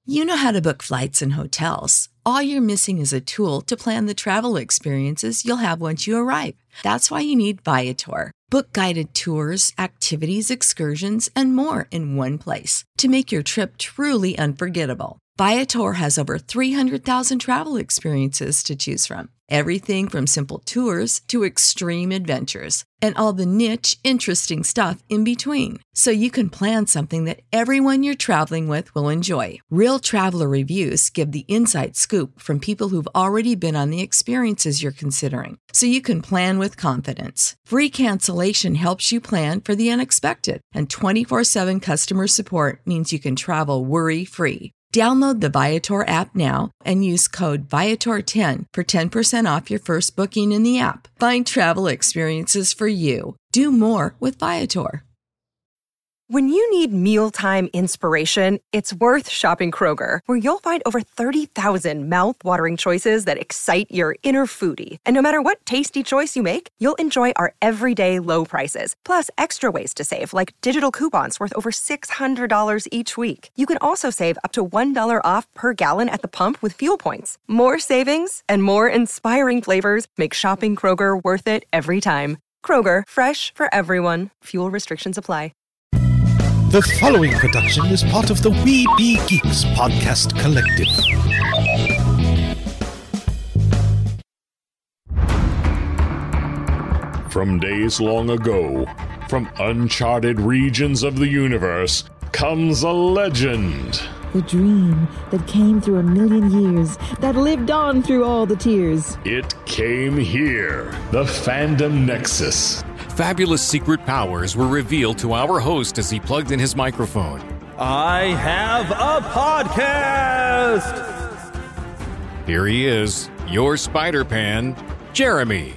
You know how to book flights and hotels. All you're missing is a tool to plan the travel experiences you'll have once you arrive. That's why you need Viator. Book guided tours, activities, excursions, and more in one place to make your trip truly unforgettable. Viator has over 300,000 travel experiences to choose from. Everything from simple tours to extreme adventures and all the niche, interesting stuff in between. So you can plan something that everyone you're traveling with will enjoy. Real traveler reviews give the inside scoop from people who've already been on the experiences you're considering. So you can plan with confidence. Free cancellation helps you plan for the unexpected. And 24/7 customer support means you can travel worry-free. Download the Viator app now and use code Viator10 for 10% off your first booking in the app. Find travel experiences for you. Do more with Viator. When you need mealtime inspiration, it's worth shopping Kroger, where you'll find over 30,000 mouth-watering choices that excite your inner foodie. And no matter what tasty choice you make, you'll enjoy our everyday low prices, plus extra ways to save, like digital coupons worth over $600 each week. You can also save up to $1 off per gallon at the pump with fuel points. More savings and more inspiring flavors make shopping Kroger worth it every time. Kroger, fresh for everyone. Fuel restrictions apply. The following production is part of the We Be Geeks podcast collective. From days long ago, from uncharted regions of the universe, comes a legend. The dream that came through a million years, that lived on through all the tears. It came here, the Fandom Nexus. Fabulous secret powers were revealed to our host as he plugged in his microphone. I have a podcast! Here he is, your Spider-Pan, Jeremy.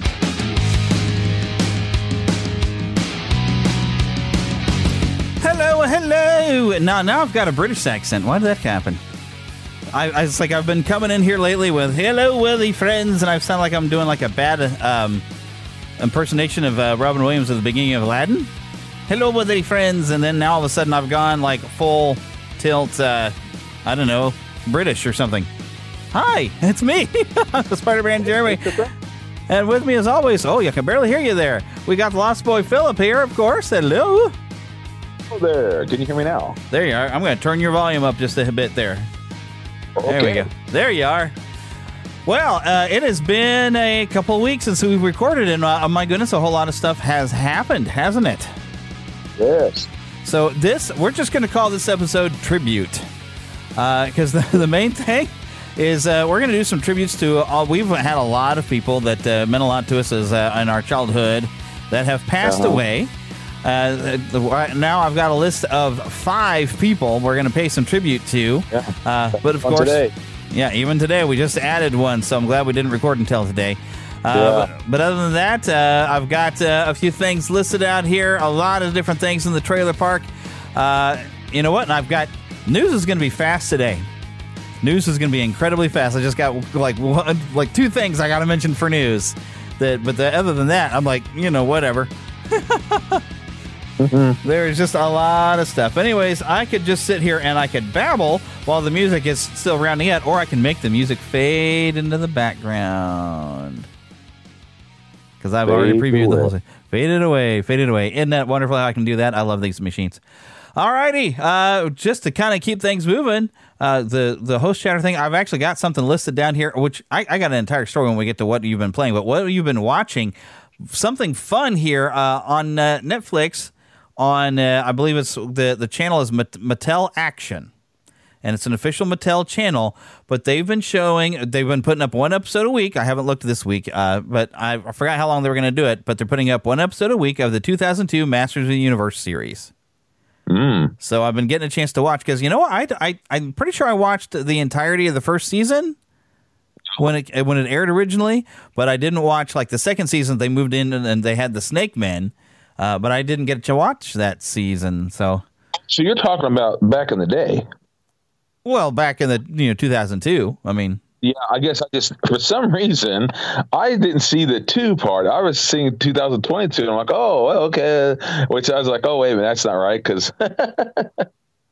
Hello! Now I've got a British accent. Why did that happen? It's like I've been coming in here lately with hello, worthy friends, and I sound like I'm doing like a bad impersonation of Robin Williams at the beginning of Aladdin. Hello, worthy friends, and then now all of a sudden I've gone like full tilt, I don't know, British or something. Hi, it's me, Spider-Man Jeremy. And with me as always, oh, I can barely hear you there. We got the Lost Boy Philip here, of course. Hello. Hello there. Can you hear me now? There you are. I'm going to turn your volume up just a bit there. Okay. There we go. There you are. Well, it has been a couple of weeks since we've recorded, and my goodness, a whole lot of stuff has happened, hasn't it? Yes. So we're just going to call this episode Tribute, because the main thing is we're going to do some tributes to we've had a lot of people that meant a lot to us as in our childhood that have passed away. Now I've got a list of 5 people we're going to pay some tribute to. Yeah. But of course, today. Yeah, even today we just added one, so I'm glad we didn't record until today. But other than that, I've got a few things listed out here, a lot of different things in the trailer park. You know what? And I've got news is going to be fast today. News is going to be incredibly fast. I just got like 2 things I got to mention for news. Other than that, I'm like, whatever. There's just a lot of stuff. Anyways, I could just sit here and I could babble while the music is still rounding out, or I can make the music fade into the background. Because I've already previewed the whole thing. Fade it away. Isn't that wonderful how I can do that? I love these machines. Alrighty, just to kind of keep things moving, the host chatter thing, I've actually got something listed down here, which I got an entire story when we get to what you've been playing, but what you've been watching, something fun here on Netflix. On, I believe it's the channel is Mattel Action, and it's an official Mattel channel. But they've been putting up 1 episode a week. I haven't looked this week, but I forgot how long they were going to do it. But they're putting up 1 episode a week of the 2002 Masters of the Universe series. So I've been getting a chance to watch because I'm pretty sure I watched the entirety of the first season when it aired originally, but I didn't watch like the second season. They moved in and they had the Snake Men. But I didn't get to watch that season, so you're talking about back in the day? Well, back in the 2002. I mean, yeah. I guess I just for some reason I didn't see the 2 part. I was seeing 2022, and I'm like, oh, well, okay. Which I was like, oh, wait a minute, that's not right because.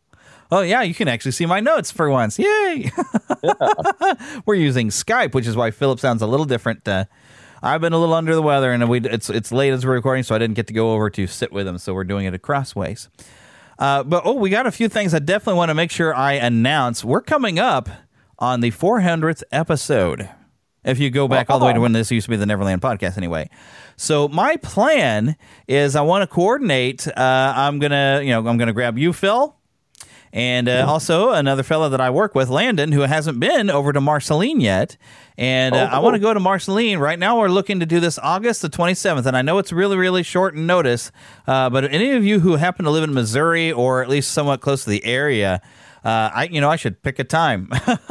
Oh, yeah, you can actually see my notes for once. Yay! Yeah. We're using Skype, which is why Philip sounds a little different. I've been a little under the weather, and it's late as we're recording, so I didn't get to go over to sit with him, so we're doing it across ways. But we got a few things I definitely want to make sure I announce. We're coming up on the 400th episode. If you go back all the way to when this used to be the Neverland Podcast anyway. So my plan is I want to coordinate. I'm gonna grab you, Phil, and also another fellow that I work with, Landon, who hasn't been over to Marceline yet. And I want to go to Marceline. Right now we're looking to do this August the 27th, and I know it's really, really short in notice, but any of you who happen to live in Missouri or at least somewhat close to the area, I should pick a time.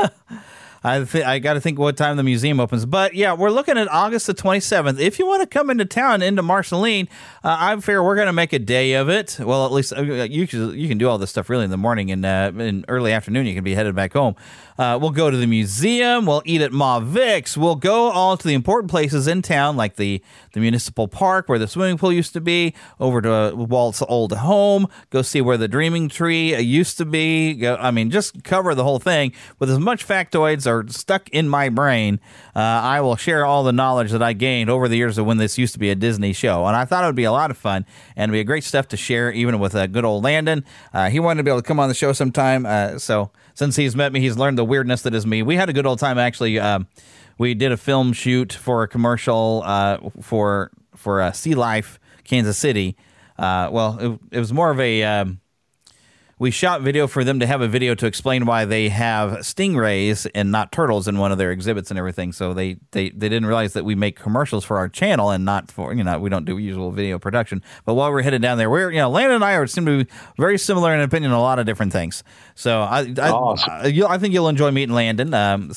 I got to think what time the museum opens. But, yeah, we're looking at August the 27th. If you want to come into town, into Marceline, I figure we're going to make a day of it. Well, at least you can do all this stuff really in the morning, and in early afternoon you can be headed back home. We'll go to the museum. We'll eat at Ma Vic's. We'll go all to the important places in town, like the municipal park where the swimming pool used to be, over to Walt's old home, go see where the Dreaming Tree used to be. Just cover the whole thing with as much factoids are stuck in my brain. I will share all the knowledge that I gained over the years of when this used to be a Disney show. And I thought it would be a lot of fun and it'd be a great stuff to share, even with good old Landon. He wanted to be able to come on the show sometime. So since he's met me, he's learned the weirdness that is me. We had a good old time, actually. We did a film shoot for a commercial for Sea Life, Kansas City. It was more of a... we shot video for them to have a video to explain why they have stingrays and not turtles in one of their exhibits and everything. So they didn't realize that we make commercials for our channel and not for, we don't do usual video production. But while we're headed down there, Landon and I seem to be very similar in opinion on a lot of different things. So I think you'll enjoy meeting Landon.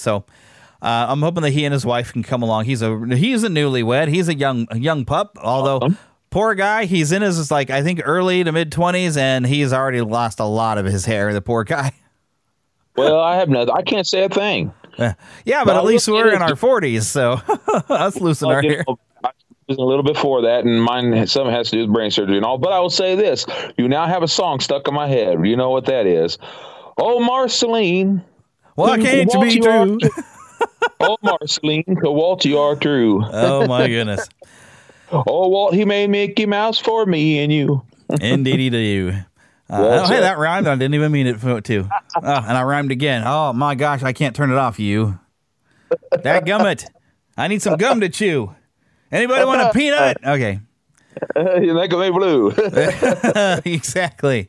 I'm hoping that he and his wife can come along. He's a newlywed. He's a young pup, although... Awesome. Poor guy, he's in his, I think, early to mid-20s, and he's already lost a lot of his hair, the poor guy. Well, I can't say a thing. Yeah, but at least we're in our 40s, so let's loosen our hair. A little before that, and mine something has to do with brain surgery and all, but I will say this. You now have a song stuck in my head. You know what that is. Oh, Marceline. Why can't you be true? Oh, Marceline, to Walt, you are true. Oh, my goodness. Oh, Walt, he made Mickey Mouse for me and you. Indeedy do. Hey, that rhymed. I didn't even mean it to. And I rhymed again. Oh, my gosh, I can't turn it off, you. Dadgummit. I need some gum to chew. Anybody want a peanut? Okay. You make me blue. Exactly.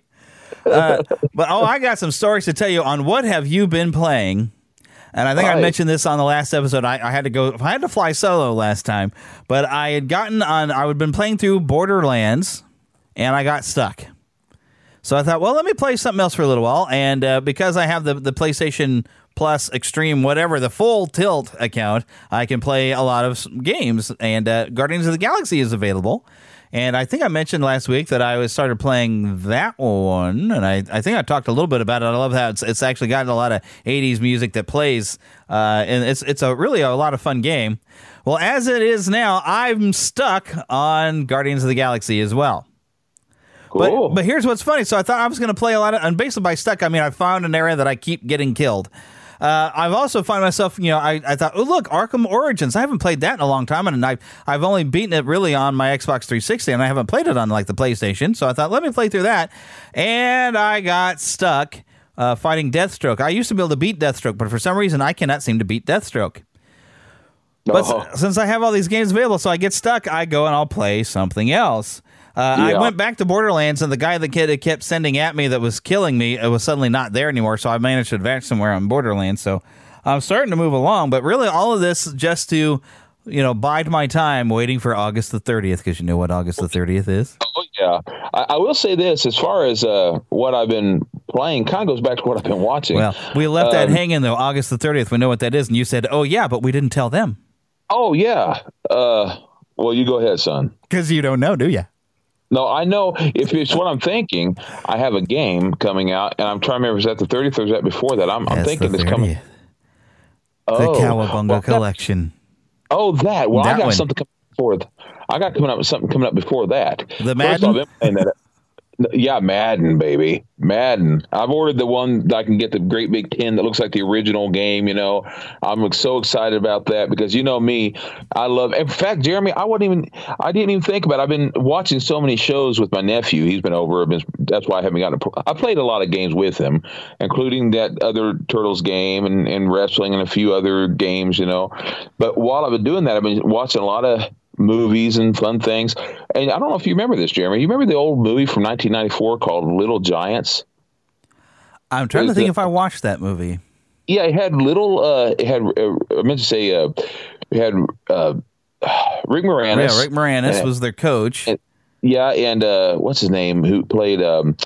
I got some stories to tell you on what have you been playing. And I think I mentioned this on the last episode. I had to fly solo last time, but I had been playing through Borderlands, and I got stuck. So I thought, well, let me play something else for a little while. And because I have the PlayStation Plus Extreme, whatever, the full tilt account, I can play a lot of games. And Guardians of the Galaxy is available. And I think I mentioned last week that I started playing that one, and I think I talked a little bit about it. I love how it's actually got a lot of 80s music that plays, and it's really a lot of fun game. Well, as it is now, I'm stuck on Guardians of the Galaxy as well. Cool. But here's what's funny. So I thought I was going to play a lot of, and basically by stuck, I mean I found an area that I keep getting killed. I've also found myself, I thought, oh, look, Arkham Origins. I haven't played that in a long time, and I've only beaten it really on my Xbox 360, and I haven't played it on, the PlayStation. So I thought, let me play through that. And I got stuck fighting Deathstroke. I used to be able to beat Deathstroke, but for some reason, I cannot seem to beat Deathstroke. But since I have all these games available, so I get stuck, I go and I'll play something else. I went back to Borderlands, and the guy that kept sending at me that was killing me, it was suddenly not there anymore, so I managed to advance somewhere on Borderlands. So I'm starting to move along, but really all of this just to, bide my time waiting for August the 30th, because you know what August the 30th is? Oh, yeah. I will say this, as far as what I've been playing, kind of goes back to what I've been watching. Well, we left that hanging, though, August the 30th. We know what that is, and you said, oh, yeah, but we didn't tell them. Oh, yeah. Well, you go ahead, son. Because you don't know, do you? No, I know. If it's what I'm thinking, I have a game coming out, and I'm trying to remember, is that the 30th or is that before that? I'm thinking it's coming. The Cowabunga Collection. That. Well, I got one. something coming before. I got something coming up before that. The Madden? First, I've been playing that. Yeah, Madden, baby. Madden. I've ordered the one that I can get the great big tin that looks like the original game, I'm so excited about that because me, I love, in fact, Jeremy, I didn't even think about it. I've been watching so many shows with my nephew. He's been over. That's why I haven't gotten I played a lot of games with him, including that other Turtles game and wrestling and a few other games, But while I've been doing that, I've been watching a lot of movies and fun things. And I don't know if you remember this, Jeremy. You remember the old movie from 1994 called Little Giants? I'm trying to think if I watched that movie. Yeah, it had I meant to say, it had Rick Moranis. Yeah, Rick Moranis was their coach. And what's his name? Who played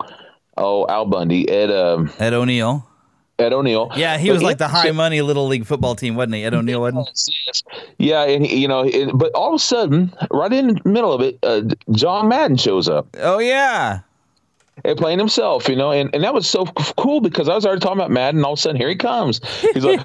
Al Bundy? Ed O'Neill. Ed O'Neill. Yeah, he was like the high money Little League football team, wasn't he? Ed O'Neill, wasn't he? Yes. Yeah, and but all of a sudden, right in the middle of it, John Madden shows up. Oh yeah, and playing himself, and that was so cool because I was already talking about Madden. And all of a sudden, here he comes. He's like,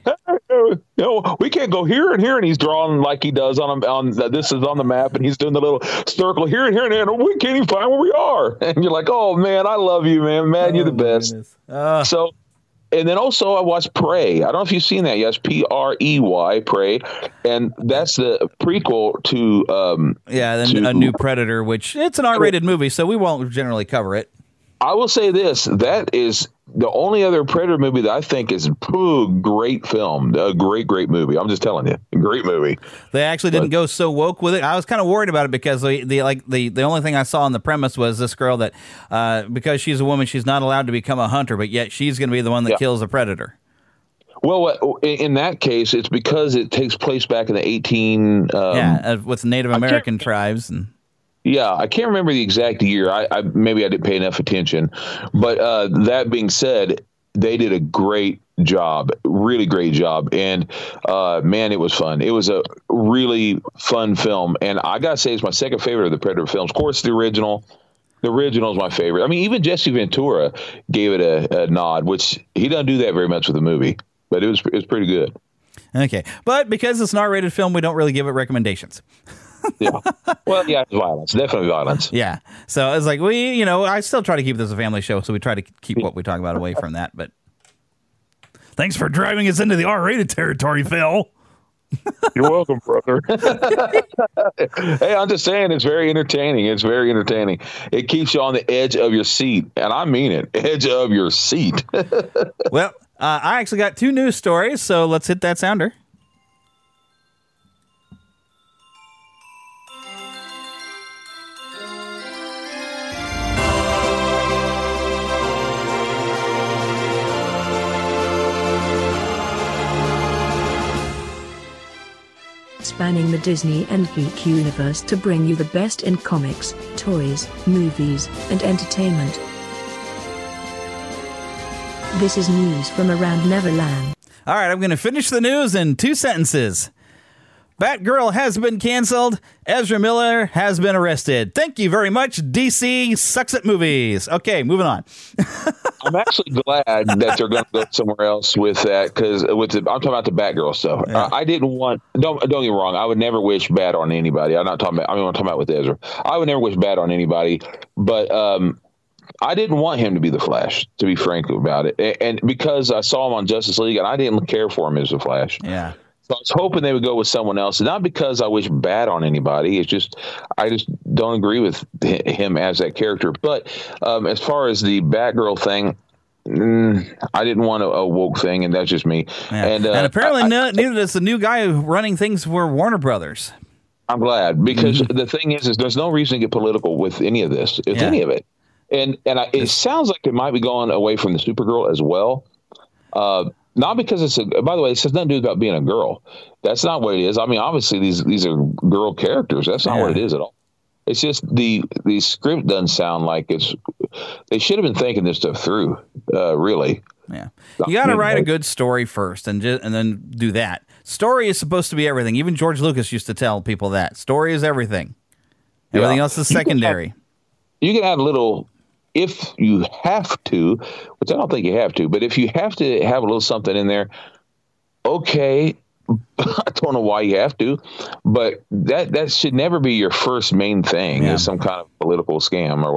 we can't go here and here, and he's drawing like he does on this is on the map, and he's doing the little circle here and here and there. And we can't even find where we are. And you're like, oh man, I love you, man. Madden, you're the best. So. And then also I watched Prey. I don't know if you've seen that. Yes, Prey, Prey, and that's the prequel to a new Predator, which it's an R-rated movie, so we won't generally cover it. I will say this: that is the only other Predator movie that I think is great film, a great movie. I'm just telling you, great movie. They actually didn't go so woke with it. I was kind of worried about it because the only thing I saw on the premise was this girl that because she's a woman, she's not allowed to become a hunter, but yet she's going to be the one that kills a predator. Well, in that case, it's because it takes place back in the with Native American tribes and. Yeah, I can't remember the exact year. Maybe I didn't pay enough attention. But that being said, they did a great job, really great job. And, man, it was fun. It was a really fun film. And I got to say, it's my second favorite of the Predator films. Of course, the original. The original is my favorite. I mean, even Jesse Ventura gave it a nod, which he doesn't do that very much with the movie. But it was pretty good. Okay. But because it's an R-rated film, we don't really give it recommendations. Yeah. Well, yeah, it's violence. Definitely violence. Yeah. So it's like I still try to keep this a family show, so we try to keep what we talk about away from that. But thanks for driving us into the R-rated territory, Phil. You're welcome, brother. Hey, I'm just saying it's very entertaining. It's very entertaining. It keeps you on the edge of your seat, and I mean it, edge of your seat. Well, I actually got 2 news stories, so let's hit that sounder. Spanning the Disney and geek universe to bring you the best in comics, toys, movies, and entertainment. This is news from around Neverland. All right, I'm going to finish the news in 2 sentences. Batgirl has been canceled. Ezra Miller has been arrested. Thank you very much. DC sucks at movies. Okay, moving on. I'm actually glad that they're going to go somewhere else with that because I'm talking about the Batgirl stuff. Yeah. I didn't want. Don't get me wrong. I would never wish bad on anybody. I'm talking about with Ezra. I would never wish bad on anybody, but I didn't want him to be the Flash. To be frank about it, and because I saw him on Justice League, and I didn't care for him as the Flash. Yeah. So I was hoping they would go with someone else, not because I wish bad on anybody. It's just I just don't agree with him as that character. But as far as the Batgirl thing, I didn't want a woke thing, and that's just me. Yeah. And apparently, neither does the new guy running things for Warner Brothers. I'm glad because the thing is there's no reason to get political with any of this, any of it. And it sounds like it might be going away from the Supergirl as well. Not because by the way, it has nothing to do about being a girl. That's not what it is. I mean, obviously these are girl characters. That's not what it is at all. It's just the script doesn't sound like they should have been thinking this stuff through, really. Yeah. You got to write a good story first and then do that. Story is supposed to be everything. Even George Lucas used to tell people that. Story is everything. Everything else is secondary. You can add a little, if you have to, which I don't think you have to, but if you have to have a little something in there, okay, I don't know why you have to, but that should never be your first main thing is some kind of political scam or whatever.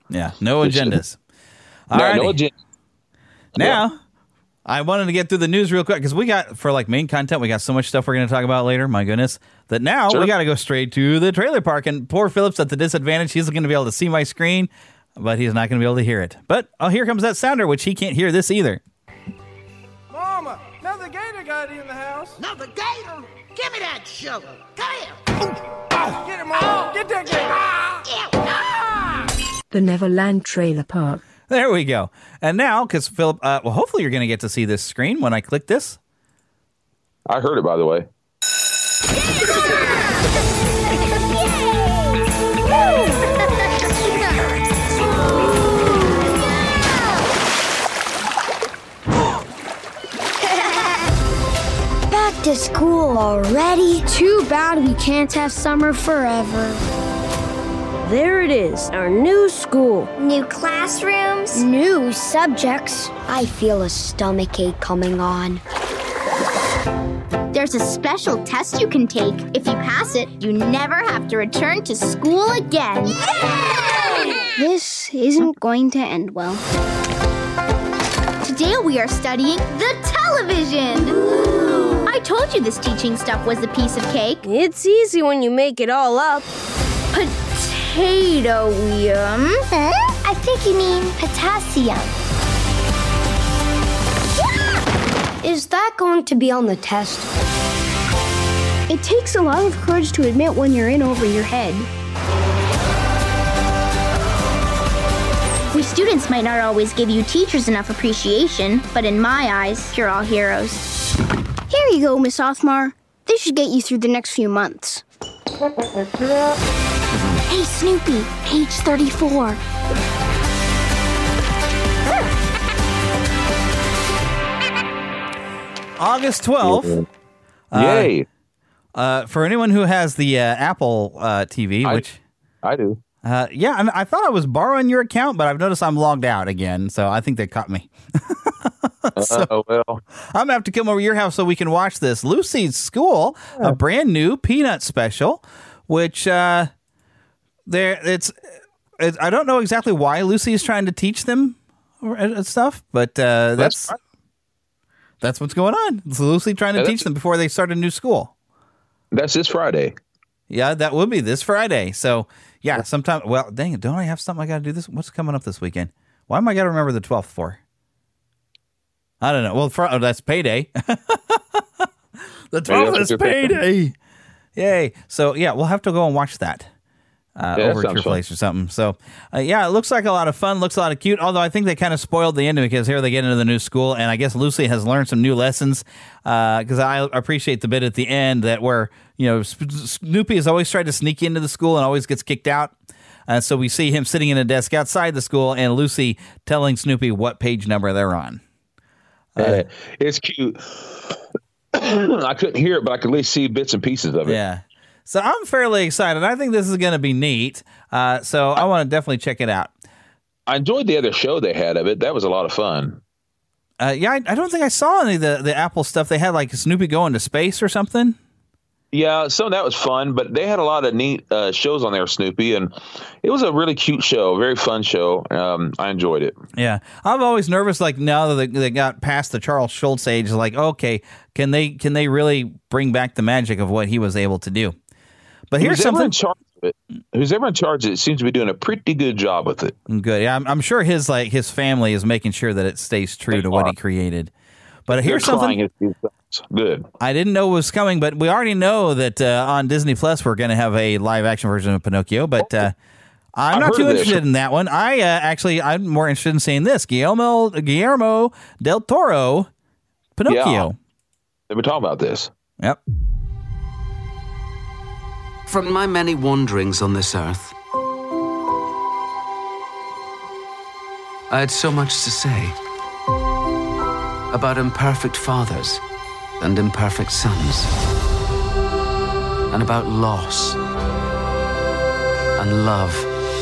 Yeah, no agendas. No agenda. Now, I wanted to get through the news real quick because we got, for like main content, we got so much stuff we're going to talk about later. My goodness. That now we got to go straight to the trailer park. And poor Philip's at the disadvantage. He's going to be able to see my screen, but he's not going to be able to hear it. But here comes that sounder, which he can't hear this either. Mama, another gator got in the house. Another gator? Give me that shovel. Come here. Get him, Mama. Get that gator. The Neverland Trailer Park. There we go. And now, because Philip, hopefully you're going to get to see this screen when I click this. I heard it, by the way. Back to school already? Too bad we can't have summer forever. There it is, our new school. New classrooms. New subjects. I feel a stomachache coming on. There's a special test you can take. If you pass it, you never have to return to school again. Yay! This isn't going to end well. Today we are studying the television. Ooh. I told you this teaching stuff was a piece of cake. It's easy when you make it all up. Potatoium. I think you mean potassium. Is that going to be on the test? It takes a lot of courage to admit when you're in over your head. We students might not always give you teachers enough appreciation, but in my eyes, you're all heroes. Here you go, Miss Othmar. This should get you through the next few months. Hey, Snoopy, page 34. August 12th. Yay. For anyone who has the Apple TV, which... I do. Yeah, and I thought I was borrowing your account, but I've noticed I'm logged out again, so I think they caught me. Well. I'm going to have to come over to your house so we can watch this. Lucy's School, a brand new Peanut special, which... it's I don't know exactly why Lucy is trying to teach them stuff, but that's what's going on. It's Lucy trying to teach them before they start a new school. That's this Friday. Yeah, that will be this Friday. So yeah, sometime. Well, dang it! Don't I have something I got to do this? What's coming up this weekend? Why am I got to remember the 12th for? I don't know. Well, that's payday. The 12th is payday. Yay! So yeah, we'll have to go and watch that. Over at your place or something. So, yeah, it looks like a lot of fun. Looks a lot of cute. Although I think they kind of spoiled the ending because here they get into the new school, and I guess Lucy has learned some new lessons. Because I appreciate the bit at the end that where Snoopy has always tried to sneak into the school and always gets kicked out. So we see him sitting in a desk outside the school, and Lucy telling Snoopy what page number they're on. It's cute. I couldn't hear it, but I could at least see bits and pieces of it. Yeah. So I'm fairly excited. I think this is going to be neat. So I want to definitely check it out. I enjoyed the other show they had of it. That was a lot of fun. Yeah, I don't think I saw any of the Apple stuff. They had like Snoopy going to space or something. Yeah, some of that was fun, but they had a lot of neat shows on there, Snoopy, and it was a really cute show, very fun show. I enjoyed it. Yeah, I'm always nervous. Like now that they got past the Charles Schultz age, like okay, can they really bring back the magic of what he was able to do? But here's something. Who's ever in charge of it seems to be doing a pretty good job with it. Good. Yeah, I'm sure his family is making sure that it stays true to what he created. But here's something. Good. I didn't know was coming, but we already know that on Disney Plus we're going to have a live action version of Pinocchio. But I'm not too interested in that one. I'm more interested in seeing this Guillermo del Toro Pinocchio. Yeah. They've been talking about this. Yep. From my many wanderings on this earth, I had so much to say about imperfect fathers and imperfect sons, and about loss and love.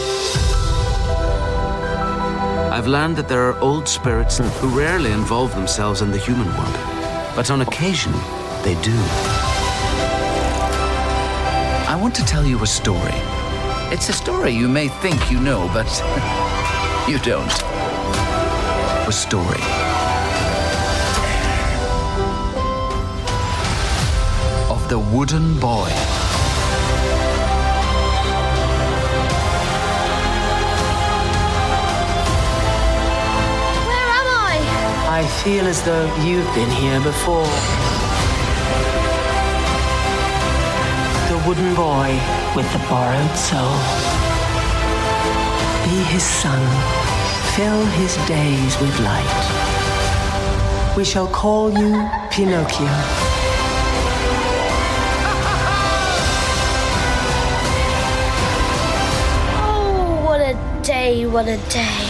I've learned that there are old spirits who rarely involve themselves in the human world, but on occasion, they do. I want to tell you a story It's a story you may think you know, but you don't. A story of the wooden boy. Where am I? I feel as though you've been here before. The wooden boy with the borrowed soul. Be his son. Fill his days with light. We shall call you Pinocchio. Oh, what a day, what a day.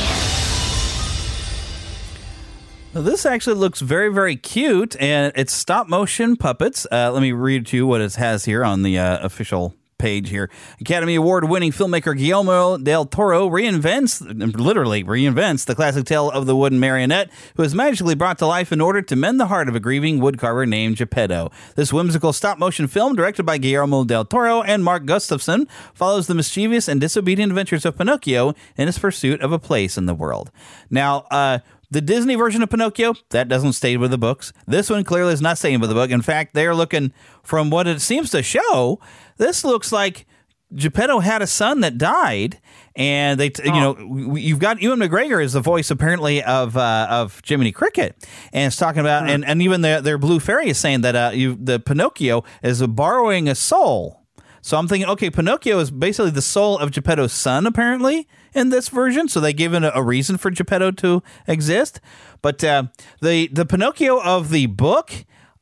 Now, this actually looks very, very cute, and it's stop-motion puppets. Let me read to you what it has here on the official page here. Academy Award-winning filmmaker Guillermo del Toro literally reinvents the classic tale of the wooden marionette who is magically brought to life in order to mend the heart of a grieving woodcarver named Geppetto. This whimsical stop-motion film, directed by Guillermo del Toro and Mark Gustafson, follows the mischievous and disobedient adventures of Pinocchio in his pursuit of a place in the world. Now, the Disney version of Pinocchio, that doesn't stay with the books. This one clearly is not staying with the book. In fact, they're looking, from what it seems to show, this looks like Geppetto had a son that died, and you've got Ewan McGregor as the voice apparently of Jiminy Cricket, and it's talking about, and even their Blue Fairy is saying that the Pinocchio is borrowing a soul. So I'm thinking, okay, Pinocchio is basically the soul of Geppetto's son, apparently, in this version. So they gave it a reason for Geppetto to exist. But the Pinocchio of the book,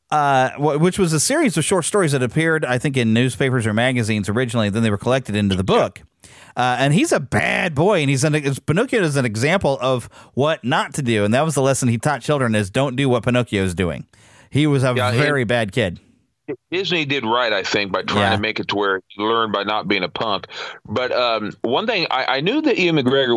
which was a series of short stories that appeared, I think, in newspapers or magazines originally, then they were collected into the book. And he's a bad boy, and Pinocchio is an example of what not to do. And that was the lesson he taught children, is don't do what Pinocchio is doing. He was a very bad kid. Disney did right, I think, by trying to make it to where you learn by not being a punk. But one thing, I knew that Ian McGregor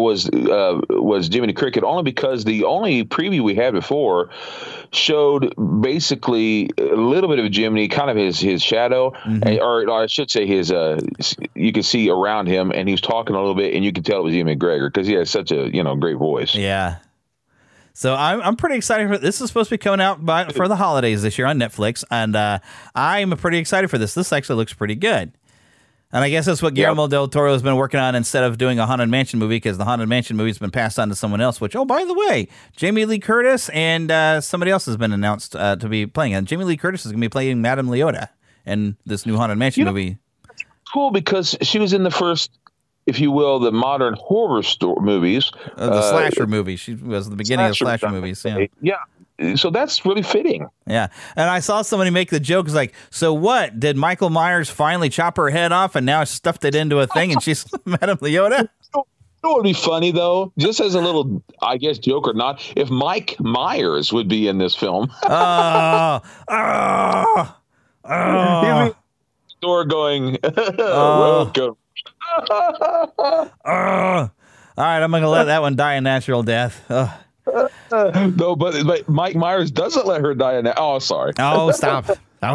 was Jiminy Cricket only because the only preview we had before showed basically a little bit of Jiminy, kind of his shadow, or I should say his. You could see around him, and he was talking a little bit, and you could tell it was Ian McGregor because he has such a great voice. Yeah. So I'm pretty excited for this. Is supposed to be coming out for the holidays this year on Netflix, and I'm pretty excited for this. This actually looks pretty good, and I guess that's what Guillermo del Toro has been working on instead of doing a Haunted Mansion movie, because the Haunted Mansion movie has been passed on to someone else. Which, oh, by the way, Jamie Lee Curtis and somebody else has been announced to be playing. And Jamie Lee Curtis is going to be playing Madame Leota in this new Haunted Mansion movie. That's cool because she was in the first, if you will, the modern horror movies. The slasher movies. She was the beginning of slasher movies. Yeah. Yeah. So that's really fitting. Yeah. And I saw somebody make the joke, like, so what? Did Michael Myers finally chop her head off and now stuffed it into a thing and she's Madame Leota? It would be funny, though, just as a little, I guess, joke or not, if Mike Myers would be in this film. Door going, welcome. All right, I'm going to let that one die a natural death. No, but Mike Myers doesn't let her die. Sorry. Oh, stop.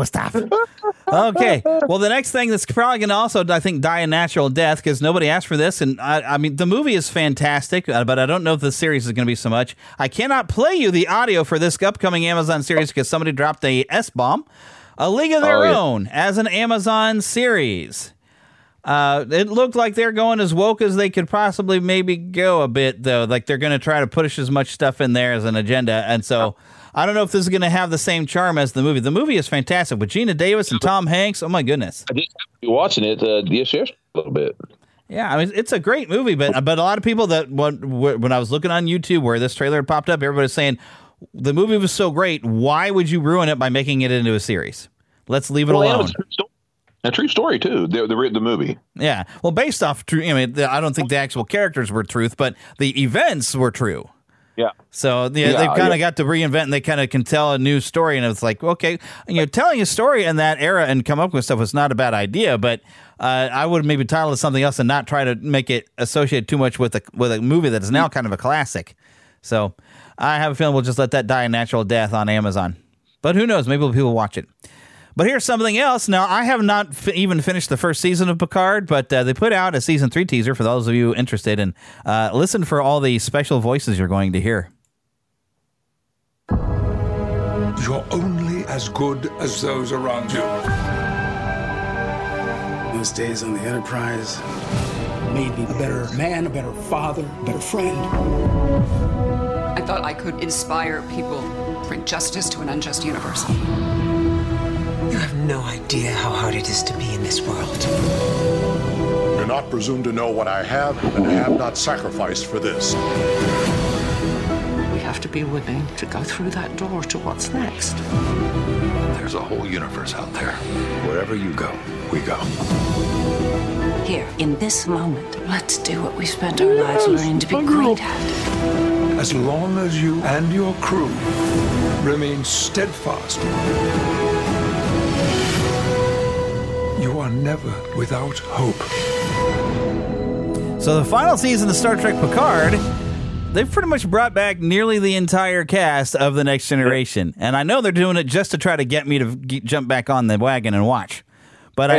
Okay. Well, the next thing that's probably going to also, I think, die a natural death, because nobody asked for this. And I mean, the movie is fantastic, but I don't know if the series is going to be so much. I cannot play you the audio for this upcoming Amazon series because somebody dropped a S-bomb. A League of Their Own as an Amazon series. It looked like they're going as woke as they could possibly maybe go a bit, though. Like they're going to try to push as much stuff in there as an agenda. And so I don't know if this is going to have the same charm as the movie. The movie is fantastic with Gina Davis and Tom Hanks. Oh, my goodness. I just happened to be watching it yesterday a little bit. Yeah, I mean, it's a great movie, but a lot of people that when I was looking on YouTube where this trailer had popped up, everybody's saying the movie was so great. Why would you ruin it by making it into a series? Let's leave it alone. A true story too. The movie. Yeah. Well, based off true. I mean, I don't think the actual characters were truth, but the events were true. Yeah. So they've kind of got to reinvent, and they kind of can tell a new story. And it's like, okay, telling a story in that era and come up with stuff was not a bad idea, but I would maybe title it something else and not try to make it associated too much with a movie that is now kind of a classic. So I have a feeling we'll just let that die a natural death on Amazon. But who knows? Maybe people will watch it. But here's something else. Now, I have not even finished the first season of Picard, but they put out a season 3 teaser for those of you interested. And listen for all the special voices you're going to hear. You're only as good as those around you. Those days on the Enterprise made me a better man, a better father, a better friend. I thought I could inspire people, bring justice to an unjust universe. You have no idea how hard it is to be in this world. Do not presume to know what I have and have not sacrificed for this. We have to be willing to go through that door to what's next. There's a whole universe out there. Wherever you go, we go. Here, in this moment, let's do what we spent our lives learning to be great at. As long as you and your crew remain steadfast, you are never without hope. So the final season of Star Trek Picard, they've pretty much brought back nearly the entire cast of The Next Generation. And I know they're doing it just to try to get me to jump back on the wagon and watch. But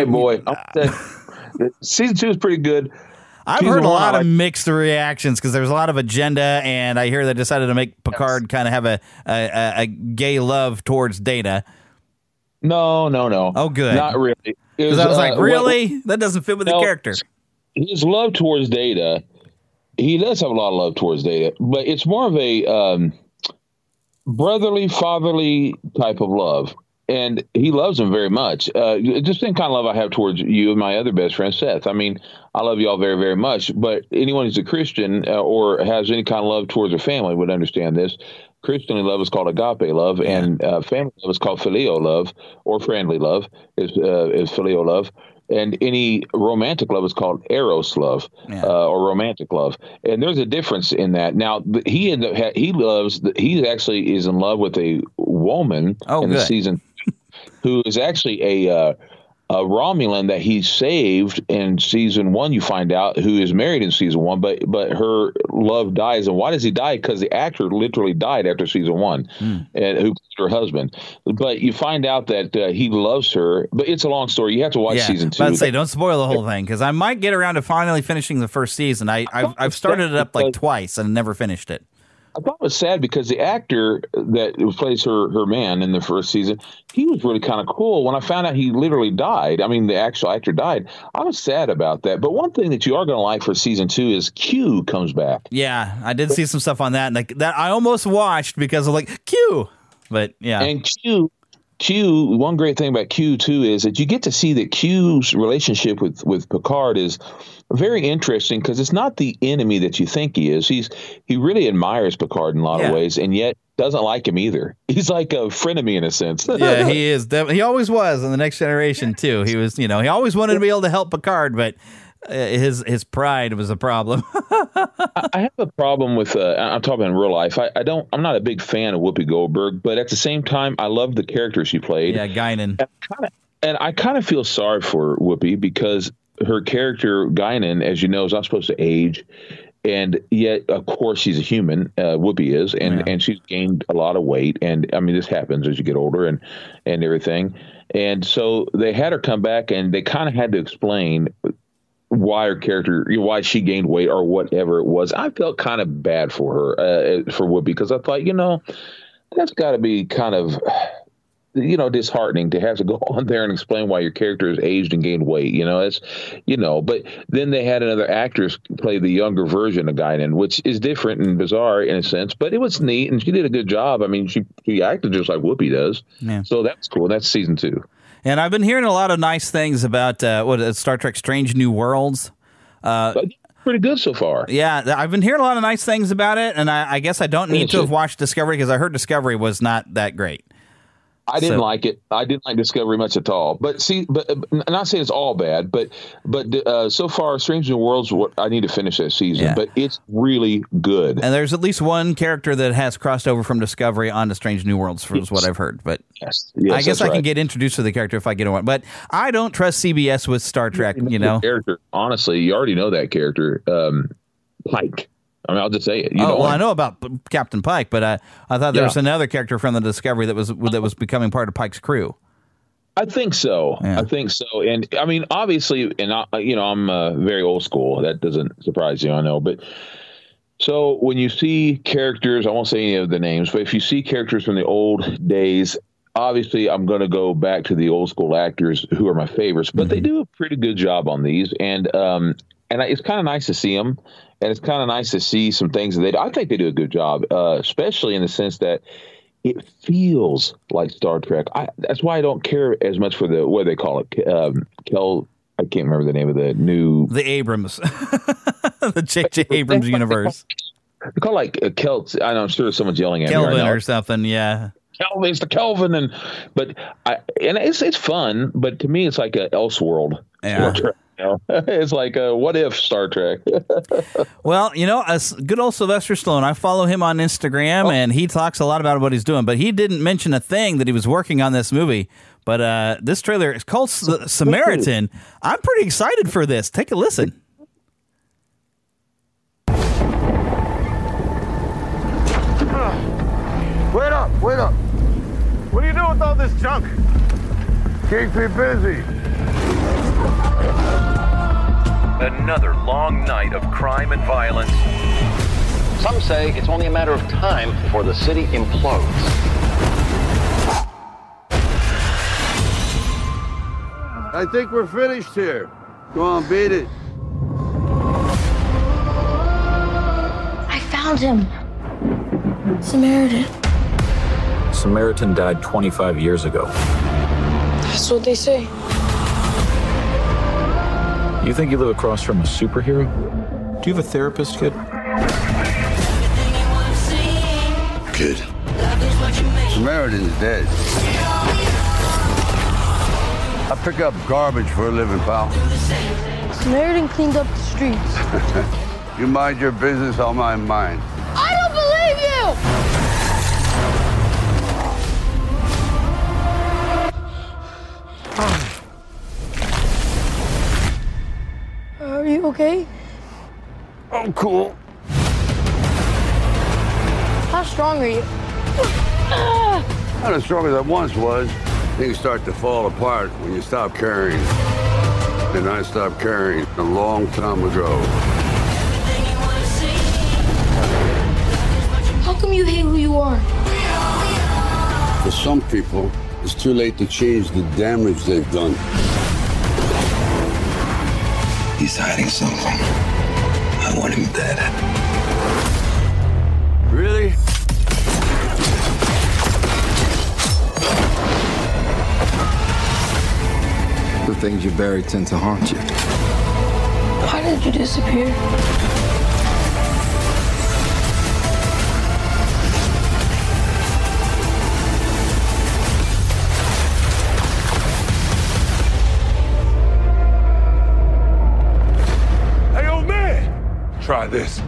season 2 is pretty good. I've heard a lot of mixed reactions because there's a lot of agenda, and I hear they decided to make Picard kind of have a gay love towards Data. No. Oh, good. Not really. Because I was like, really? That doesn't fit with the character. His love towards Data, he does have a lot of love towards Data, but it's more of a brotherly, fatherly type of love. And he loves him very much. Just the same kind of love I have towards you and my other best friend, Seth. I mean, I love you all very, very much. But anyone who's a Christian or has any kind of love towards a family would understand this. Christian love is called agape love, and family love is called filial love, or friendly love is filial love. And any romantic love is called eros love, or romantic love. And there's a difference in that. Now, he actually is in love with a woman in the season who is actually a Romulan that he saved in season 1. You find out who is married in season 1, but her love dies. And why does he die? Because the actor literally died after season 1, and who was her husband. But you find out that he loves her. But it's a long story. You have to watch season 2. Let's say don't spoil the whole thing, because I might get around to finally finishing the first season. I've started it up like twice and never finished it. I thought it was sad because the actor that plays her man in the first season, he was really kind of cool. When I found out he literally died, I mean, the actual actor died, I was sad about that. But one thing that you are going to like for season 2 is Q comes back. Yeah, I did see some stuff on that, and that I almost watched because of like Q. But yeah. And Q, one great thing about Q too is that you get to see that Q's relationship with Picard is very interesting because it's not the enemy that you think he is. He really admires Picard in a lot of ways, and yet doesn't like him either. He's like a frenemy in a sense. Yeah, he is. He always was in The Next Generation too. He was, he always wanted to be able to help Picard, but his pride was a problem. I have a problem with. I'm talking in real life. I'm not a big fan of Whoopi Goldberg, but at the same time, I love the character she played. Yeah, Guinan. And I kind of feel sorry for Whoopi because her character Guinan, as you know, is not supposed to age, and yet, of course, she's a human. Whoopi is, and she's gained a lot of weight. And I mean, this happens as you get older and everything. And so they had her come back, and they kind of had to explain why her character, why she gained weight or whatever it was. I felt kind of bad for her, for Whoopi, because I thought, that's got to be kind of, disheartening to have to go on there and explain why your character is aged and gained weight. But then they had another actress play the younger version of Guinan, which is different and bizarre in a sense, but it was neat and she did a good job. I mean, she acted just like Whoopi does. Yeah. So that's cool. That's season 2. And I've been hearing a lot of nice things about Star Trek Strange New Worlds. Pretty good so far. Yeah, I've been hearing a lot of nice things about it, and I guess I don't need to have watched Discovery because I heard Discovery was not that great. I didn't like it. I didn't like Discovery much at all. But not saying it's all bad, but so far, Strange New Worlds, I need to finish that season. Yeah. But it's really good. And there's at least one character that has crossed over from Discovery onto Strange New Worlds, is what I've heard. But I guess I can get introduced to the character if I get one. But I don't trust CBS with Star Trek. Character, honestly, you already know that character, Pike. I mean, I'll just say it. I know about Captain Pike, but I thought there was another character from the Discovery that was becoming part of Pike's crew. I think so. Yeah. I think so. And I mean, obviously, and I'm very old school. That doesn't surprise you, I know. But so when you see characters, I won't say any of the names, but if you see characters from the old days, obviously I'm going to go back to the old school actors who are my favorites. But they do a pretty good job on these, and it's kind of nice to see them, and it's kind of nice to see some things that I think they do a good job, especially in the sense that it feels like Star Trek. That's why I don't care as much for what they call it. I can't remember the name of the Abrams, the J.J. Abrams universe. They call it like Kelts. I know, I'm sure someone's yelling at me right now. Or something. Yeah. Kelvin, it's the Kelvin, but it's fun. But to me, it's like a Elseworld. Yeah. Star Trek. It's like a what if Star Trek. Well, as good old Sylvester Stallone, I follow him on Instagram, and he talks a lot about what he's doing. But he didn't mention a thing that he was working on this movie. But this trailer is called Samaritan. I'm pretty excited for this. Take a listen. Wait up! What are you doing with all this junk? Keeps me busy. Another long night of crime and violence. Some say it's only a matter of time before the city implodes. I think we're finished here. Go on, beat it. I found him. Samaritan. Samaritan died 25 years ago. That's what they say. You think you live across from a superhero? Do you have a therapist, kid? Kid. Samaritan's dead. I pick up garbage for a living, pal. Samaritan cleaned up the streets. You mind your business, I'll mind mine. I don't believe you! Are you okay? I'm cool. How strong are you? Not as strong as I once was. Things start to fall apart when you stop caring. And I stopped caring a long time ago. How come you hate who you are? For some people, it's too late to change the damage they've done. He's hiding something. I want him dead. Really? The things you bury tend to haunt you. Why did you disappear? Hey, old man! Try this.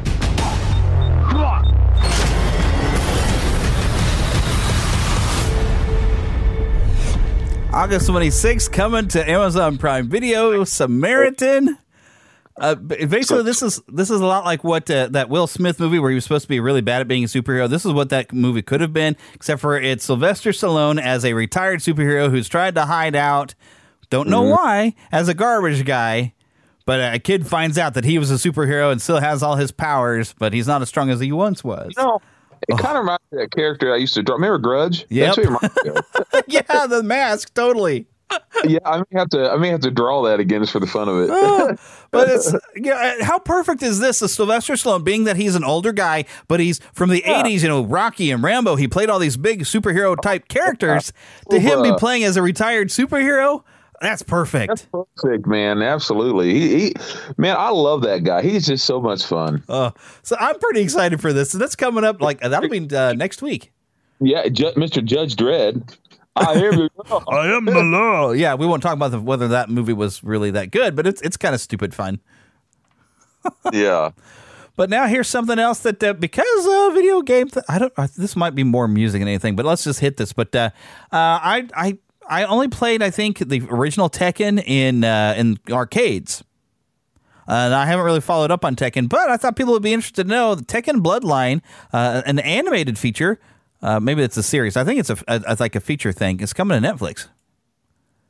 August 26th, coming to Amazon Prime Video, Samaritan. Basically, this is a lot like what that Will Smith movie where he was supposed to be really bad at being a superhero. This is what that movie could have been, except for it's Sylvester Stallone as a retired superhero who's tried to hide out, don't know why, as a garbage guy. But a kid finds out that he was a superhero and still has all his powers, but he's not as strong as he once was. It kind of reminds me of that character I used to draw. Remember Grudge? Yep. That's what it reminds me of. Yeah, the mask, totally. Yeah, I may have to draw that again just for the fun of it. But it's how perfect is this? Sylvester Stallone, being that he's an older guy, but he's from the 80s, Rocky and Rambo. He played all these big superhero type characters. To him be playing as a retired superhero, that's perfect. That's perfect, man. Absolutely. He man, I love that guy. He's just so much fun. So I'm pretty excited for this. So that's coming up. That'll be next week. Yeah, Mr. Judge Dredd. I am the law. I am the law. Yeah, we won't talk about whether that movie was really that good, but it's kind of stupid fun. Yeah. But now here's something else that because video game, this might be more music than anything, but let's just hit this. But I only played, I think, the original Tekken in arcades. And I haven't really followed up on Tekken, but I thought people would be interested to know the Tekken Bloodline, an animated feature. Maybe it's a series. I think it's like a feature thing. It's coming to Netflix.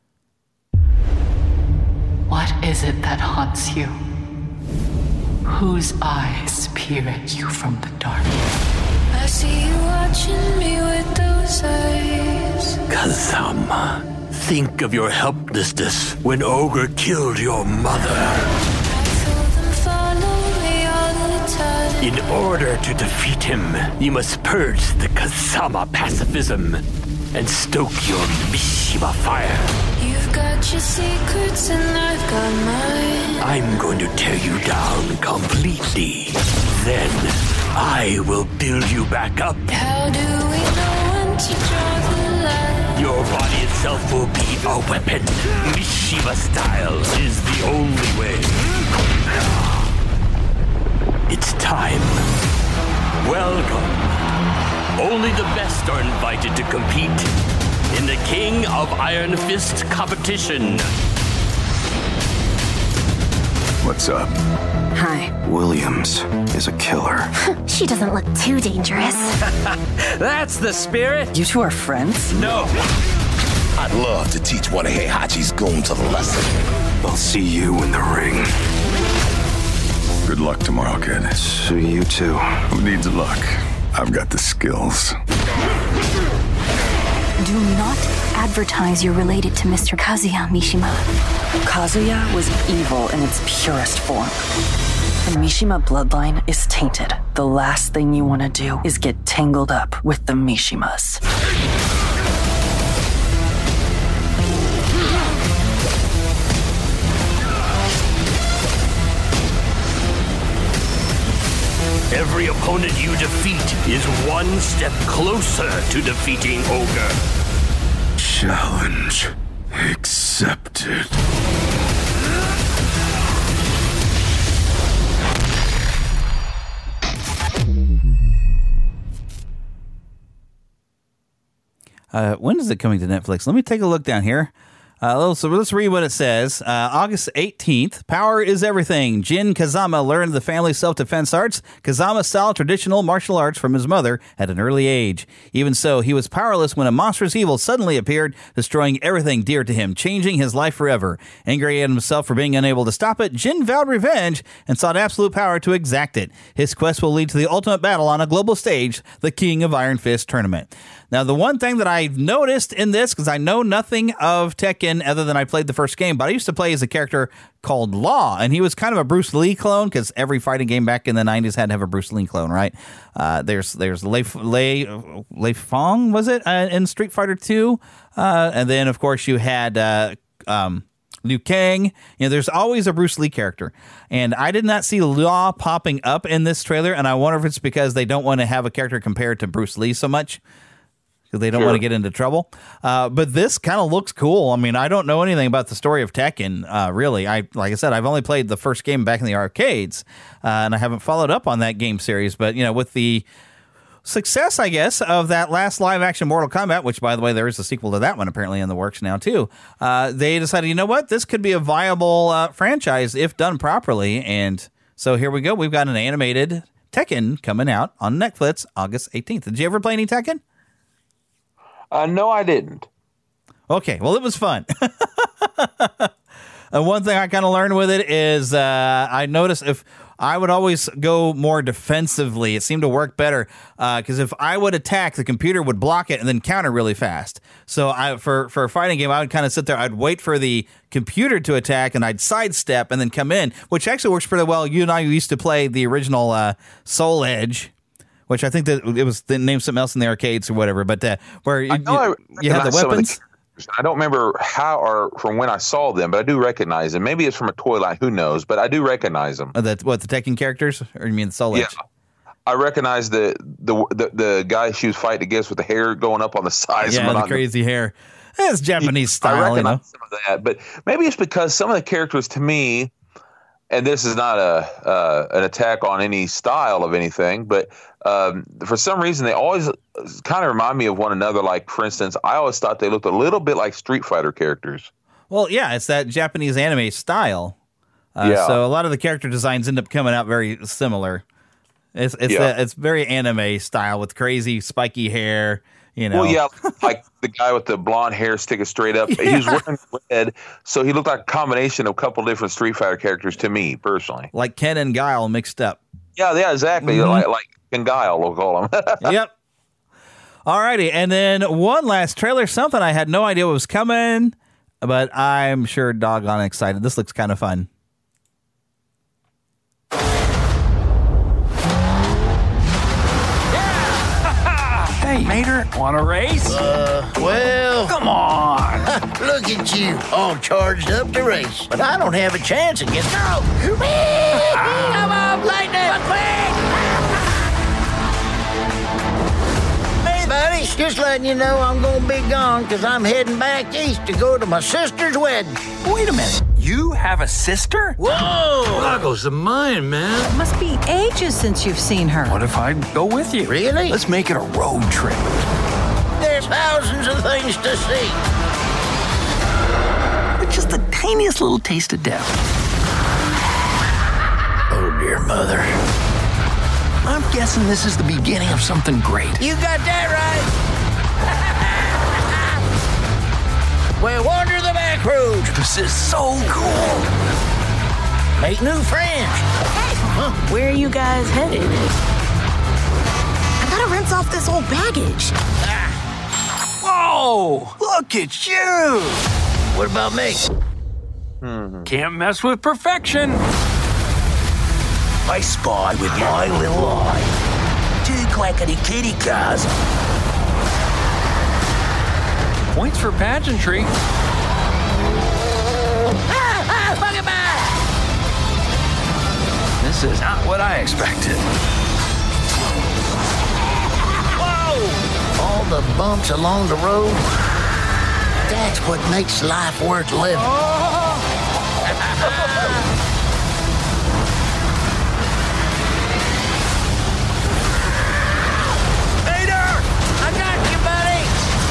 What is it that haunts you? Whose eyes peer at you from the dark? I see you watching me with those eyes. Kazama, think of your helplessness when Ogre killed your mother. In order to defeat him, you must purge the Kazama pacifism and stoke your Mishima fire. You've got your secrets and I've got mine. I'm going to tear you down completely. Then I will build you back up. How do we know when to draw the line? Your body itself will be a weapon. Mishima style is the only way. It's time. Welcome. Only the best are invited to compete in the King of Iron Fist competition. What's up? Hi. Williams is a killer. She doesn't look too dangerous. That's the spirit. You two are friends? No. I'd love to teach one of Heihachi's goons a lesson. I'll see you in the ring. Good luck tomorrow, kid. See you too. Who needs luck? I've got the skills. Do not advertise you're related to Mr. Kazuya Mishima. Kazuya was evil in its purest form. The Mishima bloodline is tainted. The last thing you want to do is get tangled up with the Mishimas. Every opponent you defeat is one step closer to defeating Ogre. Challenge accepted. When is it coming to Netflix? Let me take a look down here. So let's read what it says. August 18th, Power is Everything. Jin Kazama learned the family self-defense arts, Kazama-style traditional martial arts from his mother at an early age. Even so, he was powerless when a monstrous evil suddenly appeared, destroying everything dear to him, changing his life forever. Angry at himself for being unable to stop it, Jin vowed revenge and sought absolute power to exact it. His quest will lead to the ultimate battle on a global stage, the King of Iron Fist tournament. Now, the one thing that I've noticed in this, because I know nothing of Tekken other than I played the first game, but I used to play as a character called Law, and he was kind of a Bruce Lee clone, because every fighting game back in the 90s had to have a Bruce Lee clone, right? There's Lei Fong, was it, in Street Fighter 2? And then, of course, you had Liu Kang. You know, there's always a Bruce Lee character. And I did not see Law popping up in this trailer, and I wonder if it's because they don't want to have a character compared to Bruce Lee so much, because they don't want to get into trouble. But this kind of looks cool. I mean, I don't know anything about the story of Tekken, really. Like I said, I've only played the first game back in the arcades, and I haven't followed up on that game series. But, you know, with the success, I guess, of that last live-action Mortal Kombat, which, by the way, there is a sequel to that one apparently in the works now, too, they decided, you know what, this could be a viable franchise if done properly. And so here we go. We've got an animated Tekken coming out on Netflix August 18th. Did you ever play any Tekken? No, I didn't. Okay, well, it was fun. And one thing I kind of learned with it is I noticed if I would always go more defensively, it seemed to work better because if I would attack, the computer would block it and then counter really fast. So for a fighting game, I would kind of sit there. I'd wait for the computer to attack and I'd sidestep and then come in, which actually works pretty well. You and I used to play the original Soul Edge, which I think that it was named something else in the arcades or whatever, but where you have the weapons. I don't remember how or from when I saw them, but I do recognize them. Maybe it's from a toy line, who knows? But I do recognize them. The Tekken characters, or you mean the Soul Edge? Yeah, I recognize the guy she was fighting against with the hair going up on the sides. Yeah, the crazy hair. That's Japanese style. I recognize some of that, but maybe it's because some of the characters to me, and this is not an attack on any style of anything, but for some reason they always kind of remind me of one another. Like, for instance, I always thought they looked a little bit like Street Fighter characters. Well, yeah, it's that Japanese anime style. So a lot of the character designs end up coming out very similar. It's very anime style with crazy spiky hair, Well, yeah, like the guy with the blonde hair sticking straight up. He was wearing red, so he looked like a combination of a couple different Street Fighter characters to me, personally. Like Ken and Guile mixed up. Yeah, exactly. Mm-hmm. Like Ken Guile, we'll call him. Yep. Alrighty, and then one last trailer, something I had no idea was coming, but I'm sure doggone excited. This looks kind of fun. Hey, Mater, want a race? Well... Come on! Look at you, all charged up to race. But I don't have a chance against... No! Come on, Lightning! Quick! Hey, buddy, just letting you know I'm gonna be gone because I'm heading back east to go to my sister's wedding. Wait a minute. You have a sister? Whoa! Boggles the mind, man. It must be ages since you've seen her. What if I go with you? Really? Let's make it a road trip. There's thousands of things to see. But just the tiniest little taste of death. Oh, dear mother. I'm guessing this is the beginning of something great. You got that right. We'll wander the back roads. This is so cool. Make new friends. Hey, where are you guys headed? I gotta rinse off this old baggage. Whoa! Look at you! What about me? Can't mess with perfection. I spy with my little eye. 2 quackity kitty cars. Points for pageantry. Bugger back! This is not what I expected. Whoa! All the bumps along the road. That's what makes life worth living. Vader! I got you, buddy!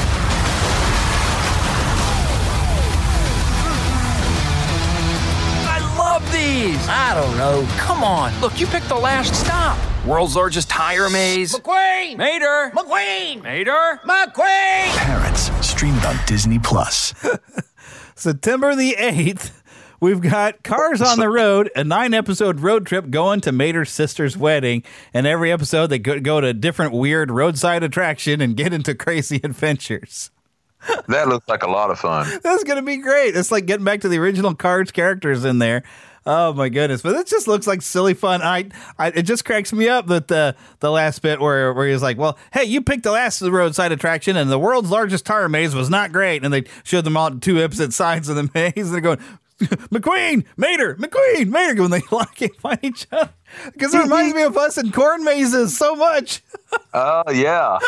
These. I don't know. Come on. Look, you picked the last stop. World's largest tire maze. McQueen! Mater! McQueen! Mater! McQueen! Parents, streamed on Disney Plus. September the 8th, we've got Cars on the Road, a 9-episode road trip going to Mater's sister's wedding. And every episode, they go to a different weird roadside attraction and get into crazy adventures. That looks like a lot of fun. That's going to be great. It's like getting back to the original Cars characters in there. Oh my goodness! But it just looks like silly fun. It just cracks me up that the last bit where he's like, "Well, hey, you picked the last roadside attraction, and the world's largest tire maze was not great." And they showed them all 2 opposite sides of the maze, and they're going, "McQueen, Mater, McQueen, Mater," when they can't find each other. Because it reminds me of us in corn mazes so much. Oh yeah,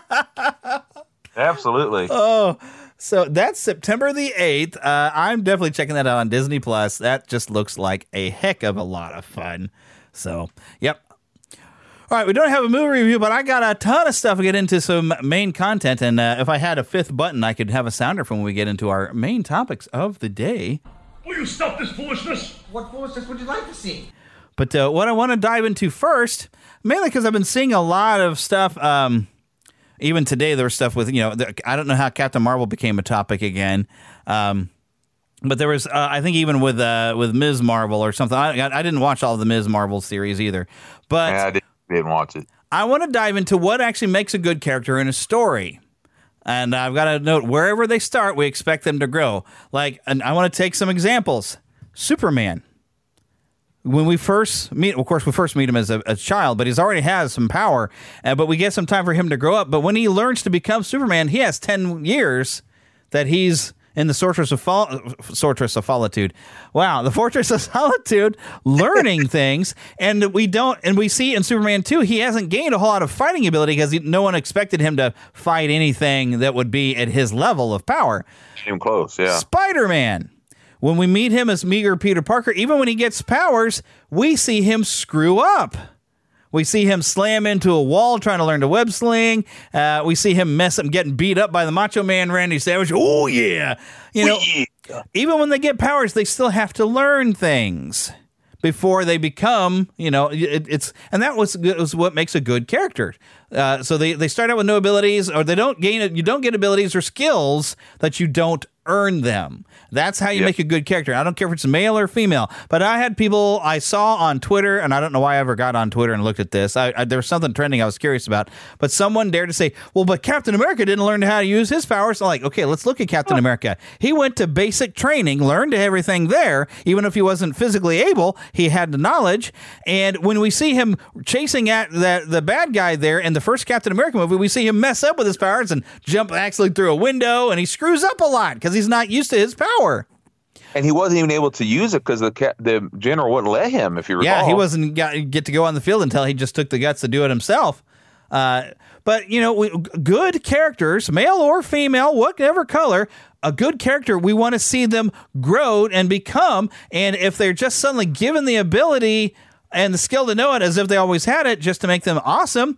absolutely. Oh. So that's September the 8th. I'm definitely checking that out on Disney Plus. That just looks like a heck of a lot of fun. So, yep. All right, we don't have a movie review, but I got a ton of stuff to get into some main content. And if I had a 5th button, I could have a sounder for when we get into our main topics of the day. Will you stop this foolishness? What foolishness would you like to see? But what I want to dive into first, mainly because I've been seeing a lot of stuff. Even today, there was stuff with, I don't know how Captain Marvel became a topic again. But there was, I think, even with Ms. Marvel or something. I didn't watch all of the Ms. Marvel series either. But yeah, I didn't watch it. I want to dive into what actually makes a good character in a story. And I've got to note, wherever they start, we expect them to grow. And I want to take some examples. Superman. When we first meet, of course, we first meet him as a child, but he's already has some power. But we get some time for him to grow up. But when he learns to become Superman, he has 10 years that he's in the Fortress of Solitude. Wow, the Fortress of Solitude, learning things. And we see in Superman 2, he hasn't gained a whole lot of fighting ability because no one expected him to fight anything that would be at his level of power. Came close, yeah. Spider-Man. When we meet him as meager Peter Parker, even when he gets powers, we see him screw up. We see him slam into a wall trying to learn to web sling. We see him mess up, getting beat up by the Macho Man Randy Savage. Oh, yeah. Even when they get powers, they still have to learn things. before they become, it's that was what makes a good character. So they start out with no abilities, or you don't get abilities or skills that you don't earn them. That's how you make a good character. I don't care if it's male or female, but I had people I saw on Twitter, and I don't know why I ever got on Twitter and looked at this. There was something trending I was curious about, but someone dared to say, well, but Captain America didn't learn how to use his powers. So okay, let's look at Captain America. He went to basic training, learned everything there, even if he wasn't physically able, he had the knowledge. And when we see him chasing at the bad guy there in the first Captain America movie, we see him mess up with his powers and jump actually through a window, and he screws up a lot because he's not used to his power. And he wasn't even able to use it because the general wouldn't let him, if you recall. Yeah, he wasn't get to go on the field until he just took the guts to do it himself. But, good characters, male or female, whatever color, a good character, we want to see them grow and become. And if they're just suddenly given the ability and the skill to know it as if they always had it just to make them awesome,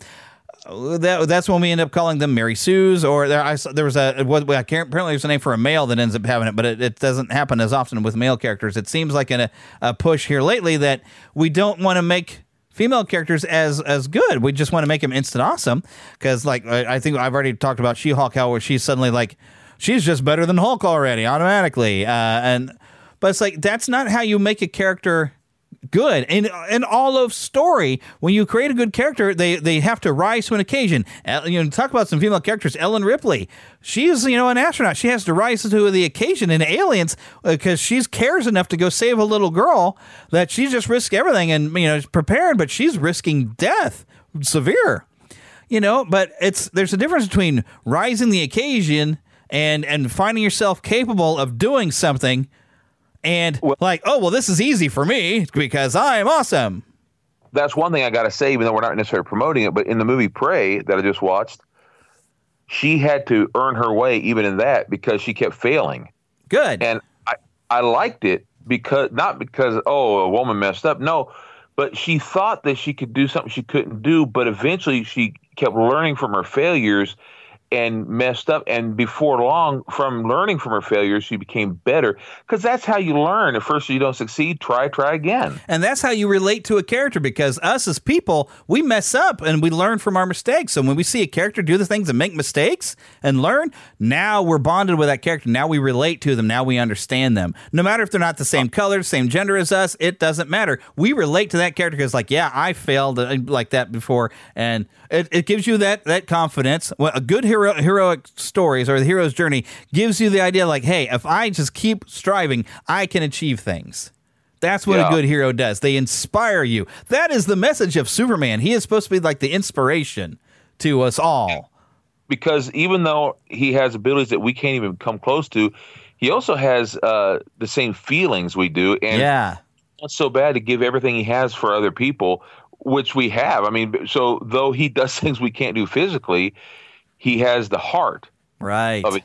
that's when we end up calling them Mary Sue's, or there was apparently there's a name for a male that ends up having it, but it doesn't happen as often with male characters. It seems like in a push here lately that we don't want to make female characters as good. We just want to make them instant awesome, because I think I've already talked about She-Hulk, how she's suddenly she's just better than Hulk already automatically, but it's that's not how you make a character good. In all of story, when you create a good character, they have to rise to an occasion. Talk about some female characters. Ellen Ripley, she's an astronaut. She has to rise to the occasion in Aliens because she cares enough to go save a little girl that she just risks everything and is prepared, but she's risking death, severe. But there's a difference between rising the occasion and finding yourself capable of doing something. And this is easy for me because I'm awesome. That's one thing I got to say, even though we're not necessarily promoting it, but in the movie Prey that I just watched, she had to earn her way even in that because she kept failing. Good. And I liked it not because, a woman messed up. No, but she thought that she could do something she couldn't do, but eventually she kept learning from her failures and messed up, and before long, from learning from her failures, she became better, because that's how you learn. At first you don't succeed, try again. And that's how you relate to a character, because us as people, we mess up and we learn from our mistakes. So when we see a character do the things and make mistakes and learn, now we're bonded with that character. Now we relate to them. Now we understand them. No matter if they're not the same color, same gender as us, it doesn't matter. We relate to that character because I failed like that before, and it gives you that confidence. Well, a good heroic stories, or the hero's journey, gives you the idea hey, if I just keep striving, I can achieve things. That's what a good hero does. They inspire you. That is the message of Superman. He is supposed to be the inspiration to us all. Because even though he has abilities that we can't even come close to, he also has the same feelings we do. And it's so bad to give everything he has for other people, which we have. I mean, so though he does things we can't do physically, he has the heart of it.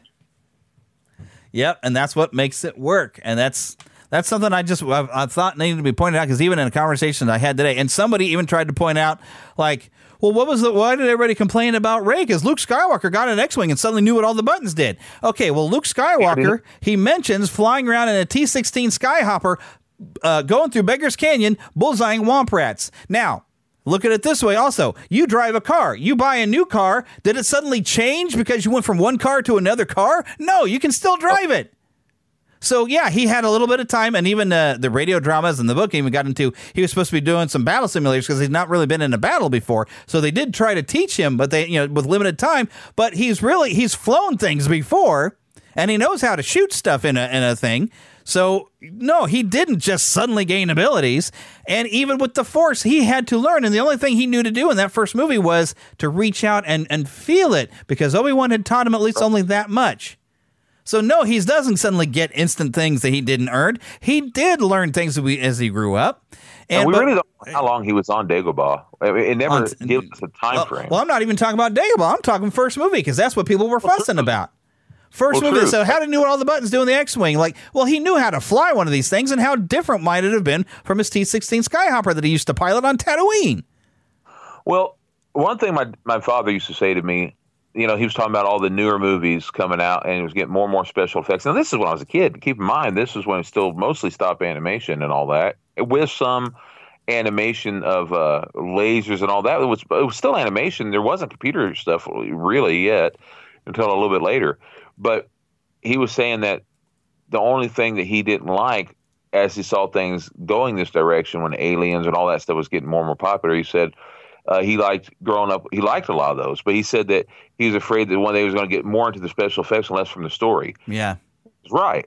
Yep, and that's what makes it work. And that's something I thought needed to be pointed out, because even in a conversation I had today, and somebody even tried to point out, why did everybody complain about Rey? Because Luke Skywalker got an X-Wing and suddenly knew what all the buttons did. Okay, well, Luke Skywalker, he mentions flying around in a T-16 Skyhopper, going through Beggar's Canyon, bullseyeing Womp Rats. Now, look at it this way also. You drive a car. You buy a new car. Did it suddenly change because you went from one car to another car? No, you can still drive it. So, yeah, he had a little bit of time, and even the radio dramas in the book even got into, he was supposed to be doing some battle simulators because he's not really been in a battle before. So they did try to teach him, but with limited time. But he's flown things before, and he knows how to shoot stuff in a thing. So, no, he didn't just suddenly gain abilities. And even with the Force, he had to learn. And the only thing he knew to do in that first movie was to reach out and feel it, because Obi-Wan had taught him at least only that much. So, no, he doesn't suddenly get instant things that he didn't earn. He did learn things as he grew up. And we really don't know how long he was on Dagobah. It never gives us a time frame. Well, I'm not even talking about Dagobah. I'm talking first movie, because that's what people were fussing about. First movie, so how did he know what all the buttons do in the X-Wing? He knew how to fly one of these things, and how different might it have been from his T-16 Skyhopper that he used to pilot on Tatooine? Well, one thing my father used to say to me, he was talking about all the newer movies coming out, and he was getting more and more special effects. Now, this is when I was a kid. Keep in mind, this is when it's still mostly stop animation and all that, with some animation of lasers and all that. It was still animation. There wasn't computer stuff really yet until a little bit later. But he was saying that the only thing that he didn't like, as he saw things going this direction, when Aliens and all that stuff was getting more and more popular, he said he liked growing up. He liked a lot of those, but he said that he was afraid that one day he was going to get more into the special effects and less from the story. Yeah, right.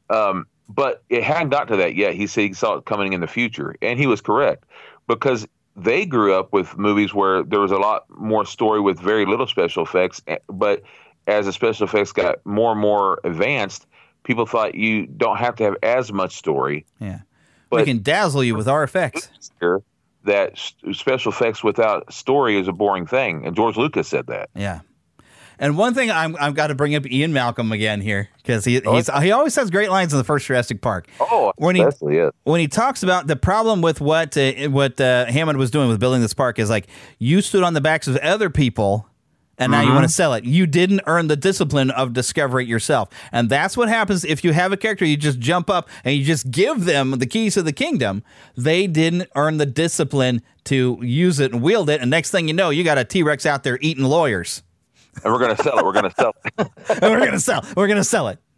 But it hadn't got to that yet. He said he saw it coming in the future, and he was correct, because they grew up with movies where there was a lot more story with very little special effects. But as the special effects got more and more advanced, people thought you don't have to have as much story. Yeah, we can dazzle you with our effects. That special effects without story is a boring thing, and George Lucas said that. Yeah. And one thing I've got to bring up Ian Malcolm again here, because he always has great lines in the first Jurassic Park. Oh, when he talks about the problem with what Hammond was doing with building this park is like, you stood on the backs of other people, and now you want to sell it. You didn't earn the discipline of discovering it yourself. And that's what happens if you have a character, you just jump up and you just give them the keys to the kingdom. They didn't earn the discipline to use it and wield it. And next thing you know, you got a T-Rex out there eating lawyers. And we're going to sell it. We're going to sell it. We're going to sell it.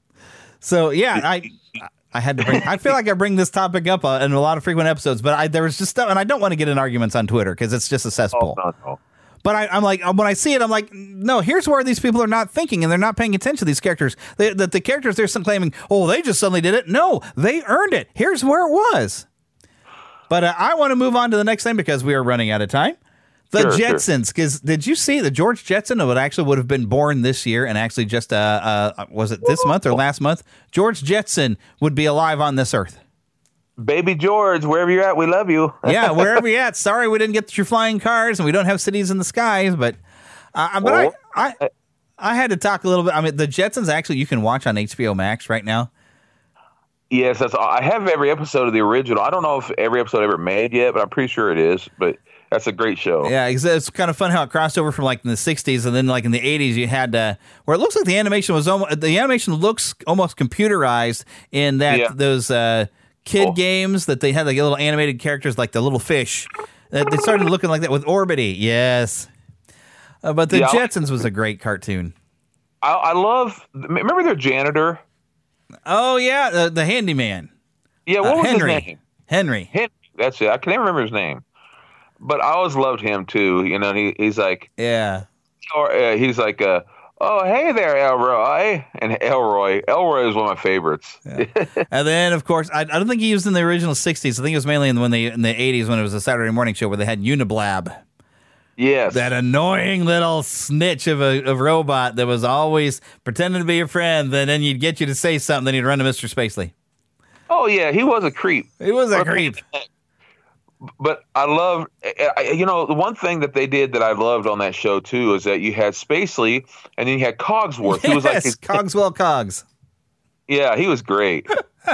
So, yeah, I had to bring, I feel like I bring this topic up in a lot of frequent episodes, but there was just stuff, and I don't want to get in arguments on Twitter because it's just a cesspool. No. But I'm like, when I see it, I'm like, no, here's where these people are not thinking and they're not paying attention to these characters. The characters they're claiming, oh, they just suddenly did it. No, they earned it. Here's where it was. But I want to move on to the next thing because we are running out of time. The Jetsons, because did you see that George Jetson would have been born this year and actually just, was it this month or last month? George Jetson would be alive on this earth. Baby George, wherever you're at, we love you. Yeah, wherever you're at. Sorry we didn't get your flying cars and we don't have cities in the skies, but I had to talk a little bit. I mean, the Jetsons actually you can watch on HBO Max right now. Yes, I have every episode of the original. I don't know if every episode ever made yet, but I'm pretty sure it is. But that's a great show. Yeah, it's kind of fun how it crossed over from like in the 60s and then like in the 80s you had where it looks like the animation looks almost computerized in that those kid games that they had like little animated characters like the little fish. They started looking like that with Orbity. Yes. But the Jetsons was a great cartoon. Remember their janitor? Oh, yeah, the handyman. Yeah, what was his name? Henry. That's it. I can't remember his name. But I always loved him, too. You know, he's like... Yeah. He's like... oh, hey there, Elroy. And Elroy is one of my favorites. Yeah. And then, of course, I don't think he was in the original 60s. I think it was mainly in the 80s when it was a Saturday morning show where they had Uniblab. Yes. That annoying little snitch of a robot that was always pretending to be your friend. Then you'd get you to say something, then he'd run to Mr. Spacely. Oh, yeah, he was a creep. He was a creep. But I love, the one thing that they did that I loved on that show, too, is that you had Spacely and then you had Cogsworth. Yes, who was like Cogswell Cogs. Yeah, he was great.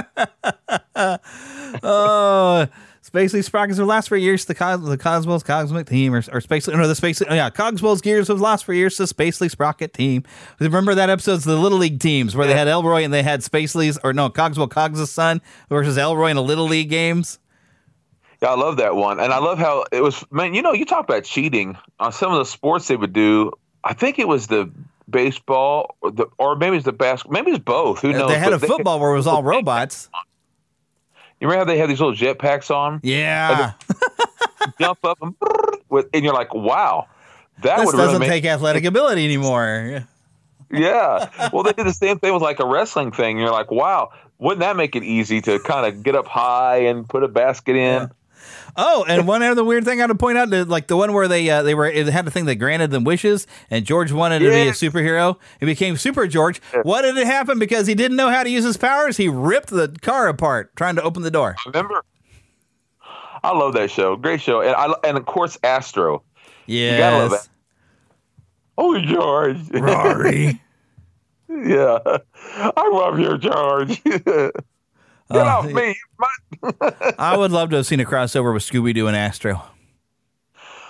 Oh, Spacely Sprockets would last for years. The Cogswell's Cosmic Team, or Spacely, no, the Spacely, Cogswell's Gears would last for years. The Spacely Sprocket Team. Remember that episode's the Little League teams where they had Elroy and they had Spacely's, Cogswell Cogs' son versus Elroy in the Little League games. Yeah, I love that one. And I love how it was, man, you talk about cheating on some of the sports they would do. I think it was the baseball or maybe it's the basketball. Maybe it's both. Who knows? They had a football where it was all robots. You remember how they had these little jetpacks on? Yeah. Jump up and you're like, wow. This doesn't take athletic ability anymore. Yeah. Well, they did the same thing with like a wrestling thing. You're like, wow, wouldn't that make it easy to kind of get up high and put a basket in? Yeah. Oh, and one other weird thing I want to point out, like the one where they had the thing that granted them wishes, and George wanted to be a superhero. He became Super George. What did it happen? Because he didn't know how to use his powers, he ripped the car apart trying to open the door. Remember? I love that show. Great show. And of course, Astro. Yes. You gotta love that. Oh, George. Rory. Yeah. I love you, George. Get off me. I would love to have seen a crossover with Scooby-Doo and Astro.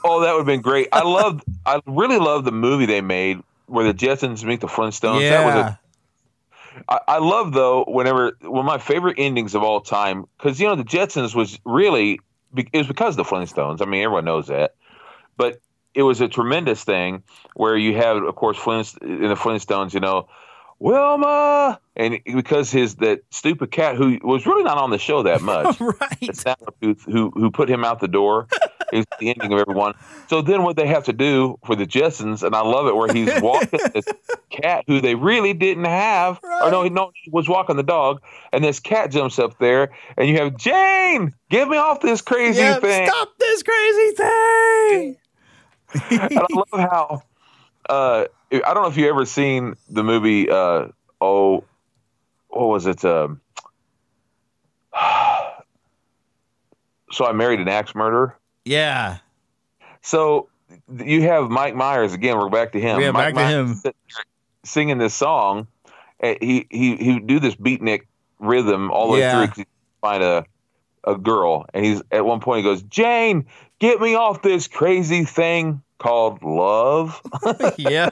Oh, that would have been great. I really love the movie they made where the Jetsons meet the Flintstones. Yeah. I love, though, one of my favorite endings of all time, because, the Jetsons was really, it was because of the Flintstones. I mean, everyone knows that. But it was a tremendous thing where you have, of course, in the Flintstones, Wilma, and because that stupid cat who was really not on the show that much, right? Who put him out the door is the ending of everyone. So then what they have to do for the Jetsons, and I love it, where he's walking this cat who they really didn't have, or no, he was walking the dog, and this cat jumps up there, and you have Jane, get me off this crazy thing, stop this crazy thing. And I love how. I don't know if you ever seen the movie. What was it? So I Married an Axe Murderer. Yeah. So you have Mike Myers again. We're back to him. Yeah, Mike back to Myers him singing this song. He do this beatnik rhythm all the way through. 'Cause he find a girl, and he's at one point he goes, "Jane, get me off this crazy thing called love." Yeah.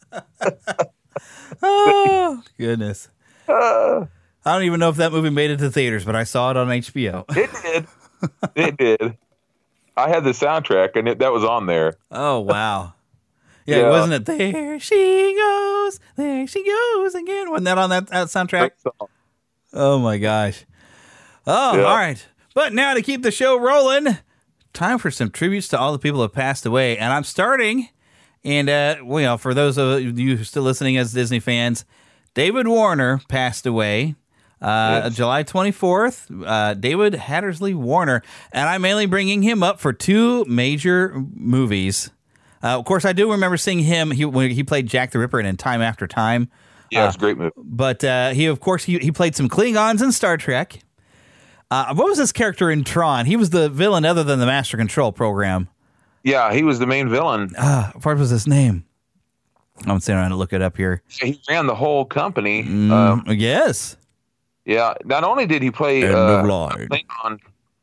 Oh, goodness. I don't even know if that movie made it to theaters, but I saw it on HBO. It did. It did. I had the soundtrack, and that was on there. Oh, wow. Yeah, wasn't it? There she goes again. Wasn't that on that soundtrack? Oh, my gosh. Oh, all right. But now to keep the show rolling, time for some tributes to all the people who have passed away. And I'm starting, and for those of you who are still listening as Disney fans, David Warner passed away July 24th. David Hattersley Warner. And I'm mainly bringing him up for two major movies. Of course, I do remember seeing him. He played Jack the Ripper in Time After Time. Yeah, it's a great movie. But he played some Klingons in Star Trek. What was his character in Tron? He was the villain other than the Master Control program. Yeah, he was the main villain. What was his name? I'm trying to look it up here. He ran the whole company. Yes. Yeah. Not only did he play Klingon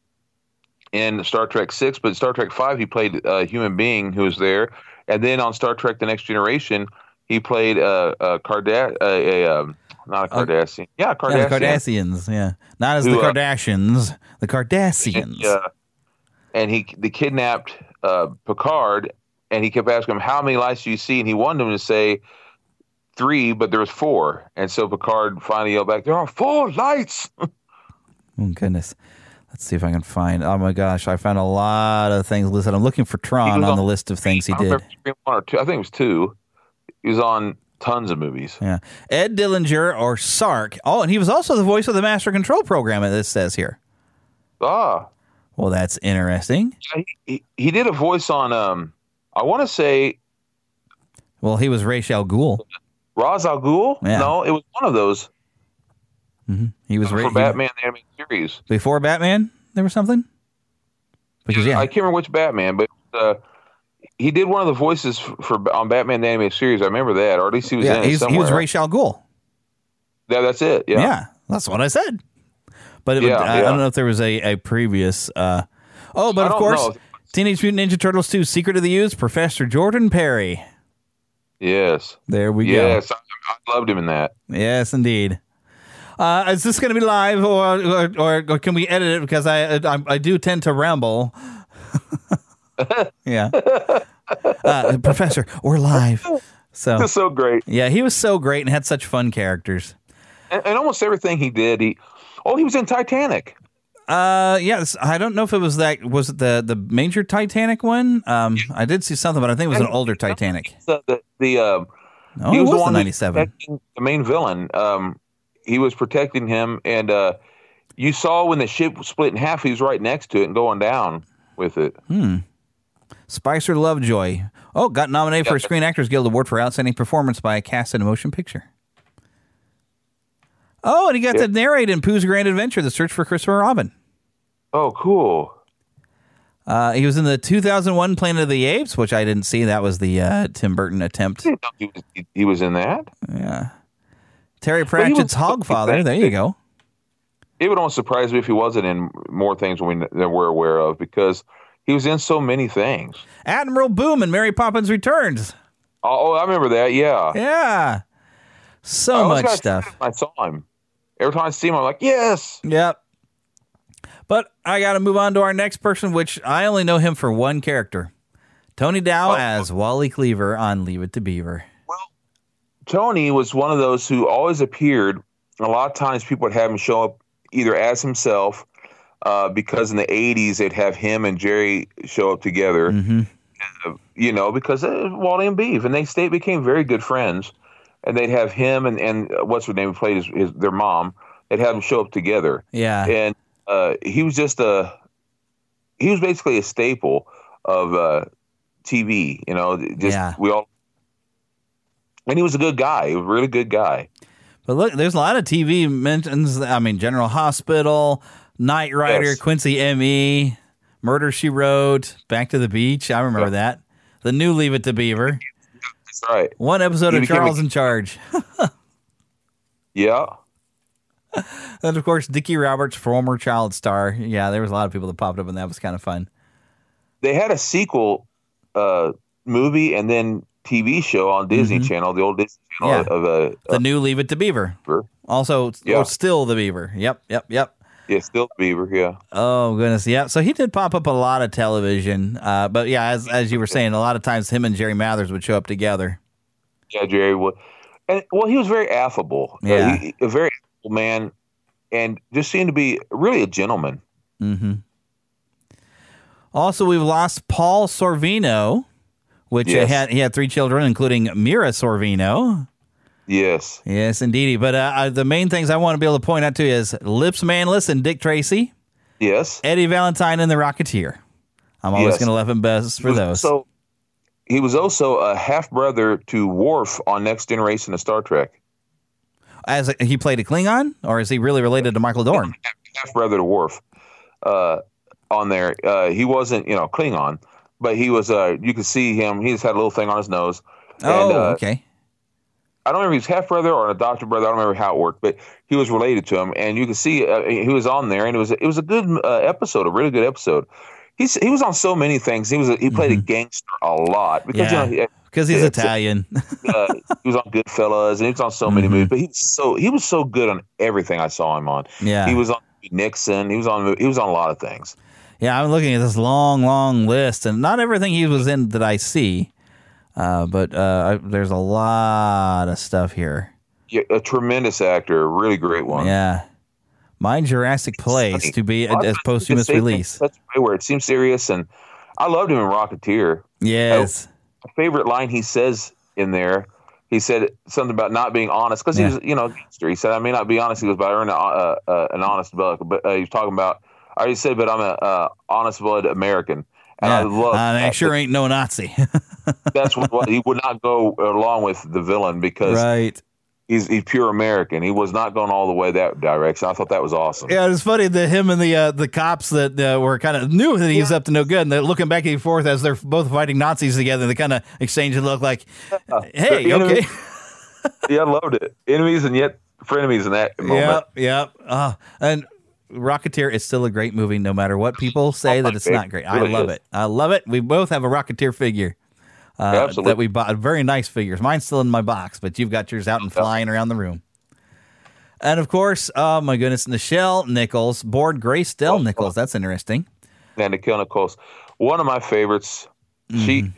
in Star Trek 6, but Star Trek 5, he played a human being who was there. And then on Star Trek The Next Generation, he played not a Cardassian. Kardashian. Yeah, the Cardassians, yeah. Not as the Kardashians, the Cardassians. And they kidnapped Picard, and he kept asking him, how many lights do you see? And he wanted him to say 3, but there was 4. And so Picard finally yelled back, there are 4 lights. Oh, goodness. Let's see if I can find. Oh, my gosh. I found a lot of things listed. I'm looking for Tron on the list of things he did. 1 or 2. I think it was 2. He was on tons of movies. Yeah. Ed Dillinger, or Sark. Oh, and he was also the voice of the Master Control program, as this says here. Ah. Well, that's interesting. Yeah, he did a voice on, I want to say... Well, he was Ra's al Ghul. Ra's al Ghul? Yeah. No, it was one of those. Mm-hmm. He was for Batman the Animated Series. Before Batman, there was something? Because I can't remember which Batman, but he did one of the voices on Batman the Animated Series. I remember that, or at least he was in it somewhere. He was Ra's al Ghul. Yeah, that's it. Yeah, that's what I said. But I don't know if there was a previous. But of course, Teenage Mutant Ninja Turtles 2: Secret of the Ooze, Professor Jordan Perry. Yes. There we go. Yes, I loved him in that. Yes, indeed. Is this going to be live, or can we edit it? Because I do tend to ramble. Yeah. Professor, we're live. This is so great. Yeah, he was so great and had such fun characters. And almost everything he did, he was in Titanic. Yes, I don't know if it was that. Was it the major Titanic one? I did see something, but I think it was an older Titanic. He was the one 97. The main villain. He was protecting him, and you saw when the ship was split in half, he was right next to it and going down with it. Spicer Lovejoy. Oh, got nominated for a Screen Actors Guild Award for Outstanding Performance by a Cast in a Motion Picture. Oh, and he got to narrate in Pooh's Grand Adventure, The Search for Christopher Robin. Oh, cool. He was in the 2001 Planet of the Apes, which I didn't see. That was the Tim Burton attempt. He was in that? Yeah. Terry Pratchett's Hogfather. There you go. It would almost surprise me if he wasn't in more things than we're aware of, because He was in so many things. Admiral Boom and Mary Poppins Returns. Oh, I remember that. Yeah. Yeah. So much stuff. I saw him. Every time I see him, I'm like, yes. Yep. But I got to move on to our next person, which I only know him for one character. Tony Dow as Wally Cleaver on Leave It to Beaver. Well, Tony was one of those who always appeared. A lot of times people would have him show up either as himself, because in the 80s they'd have him and Jerry show up together, because Wally and Beav, and they became very good friends. And they'd have him and what's her name, who played their mom. They'd have them show up together. Yeah, and he was basically a staple of TV. And he was a good guy. He was a really good guy. But look, there's a lot of TV mentions. I mean, General Hospital, Knight Rider, Quincy M.E., Murder, She Wrote, Back to the Beach. I remember that. The new Leave It to Beaver. That's right. One episode of Charles in Charge. Yeah. And, of course, Dickie Roberts, former child star. Yeah, there was a lot of people that popped up, and that was kind of fun. They had a sequel movie and then TV show on Disney Channel, the old Disney Channel of the new Leave It to Beaver. Also, Still the Beaver. Yep. Yeah, Still the Beaver, yeah. Oh, goodness, yeah. So he did pop up a lot of television. But, yeah, as you were saying, a lot of times him and Jerry Mathers would show up together. Yeah, Jerry would. And, he was very affable. Yeah. A very affable man, and just seemed to be really a gentleman. Mm-hmm. Also, we've lost Paul Sorvino, which he had 3 children, including Mira Sorvino. Yes. Yes, indeedy. But the main things I want to be able to point out to you is Lips Manless and Dick Tracy. Yes. Eddie Valentine and the Rocketeer. I'm always going to love him best for those. So he was also a half-brother to Worf on Next Generation of Star Trek. He played a Klingon, or is he really related to Michael Dorn? Half-brother to Worf on there. He wasn't, Klingon, but he was, you could see him. He just had a little thing on his nose. Okay. I don't remember if he was half-brother or an adopted brother. I don't remember how it worked, but he was related to him. And you can see he was on there, and it was a good episode, a really good episode. He was on so many things. He played a gangster a lot because he's Italian. He was on Goodfellas, and he was on so many movies. But he was so good on everything I saw him on. Yeah, he was on Nixon. He was on a lot of things. Yeah, I'm looking at this long list, and not everything he was in that I see, but there's a lot of stuff here. Yeah, a tremendous actor, a really great one. Yeah. My Jurassic Place to be a posthumous release. That's where it seems serious, and I loved him in Rocketeer. Yes. My favorite line he says in there, he said something about not being honest, because he was, gangster. He said, I may not be honest. He goes, but I earn an honest buck. But he was talking about, I already said, but I'm a honest-blood American. And I love that. I sure ain't no Nazi. That's what he would not go along with the villain, because he's pure American. He was not going all the way that direction. I thought that was awesome. Yeah, it's funny that him and the cops that were kind of knew that he was up to no good, and they're looking back and forth as they're both fighting Nazis together. They kind of exchange a look like, "Hey, okay." Yeah, I loved it. Enemies and yet frenemies in that moment. Yep. And Rocketeer is still a great movie, no matter what people say that it's not great. I love it. I love it. We both have a Rocketeer figure. That we bought. Very nice figures. Mine's still in my box, but you've got yours out and flying around the room. And of course, oh my goodness, Nichelle Nichols, board Grace Dell Nichols. That's interesting. Yeah, Nichelle Nichols, one of my favorites. She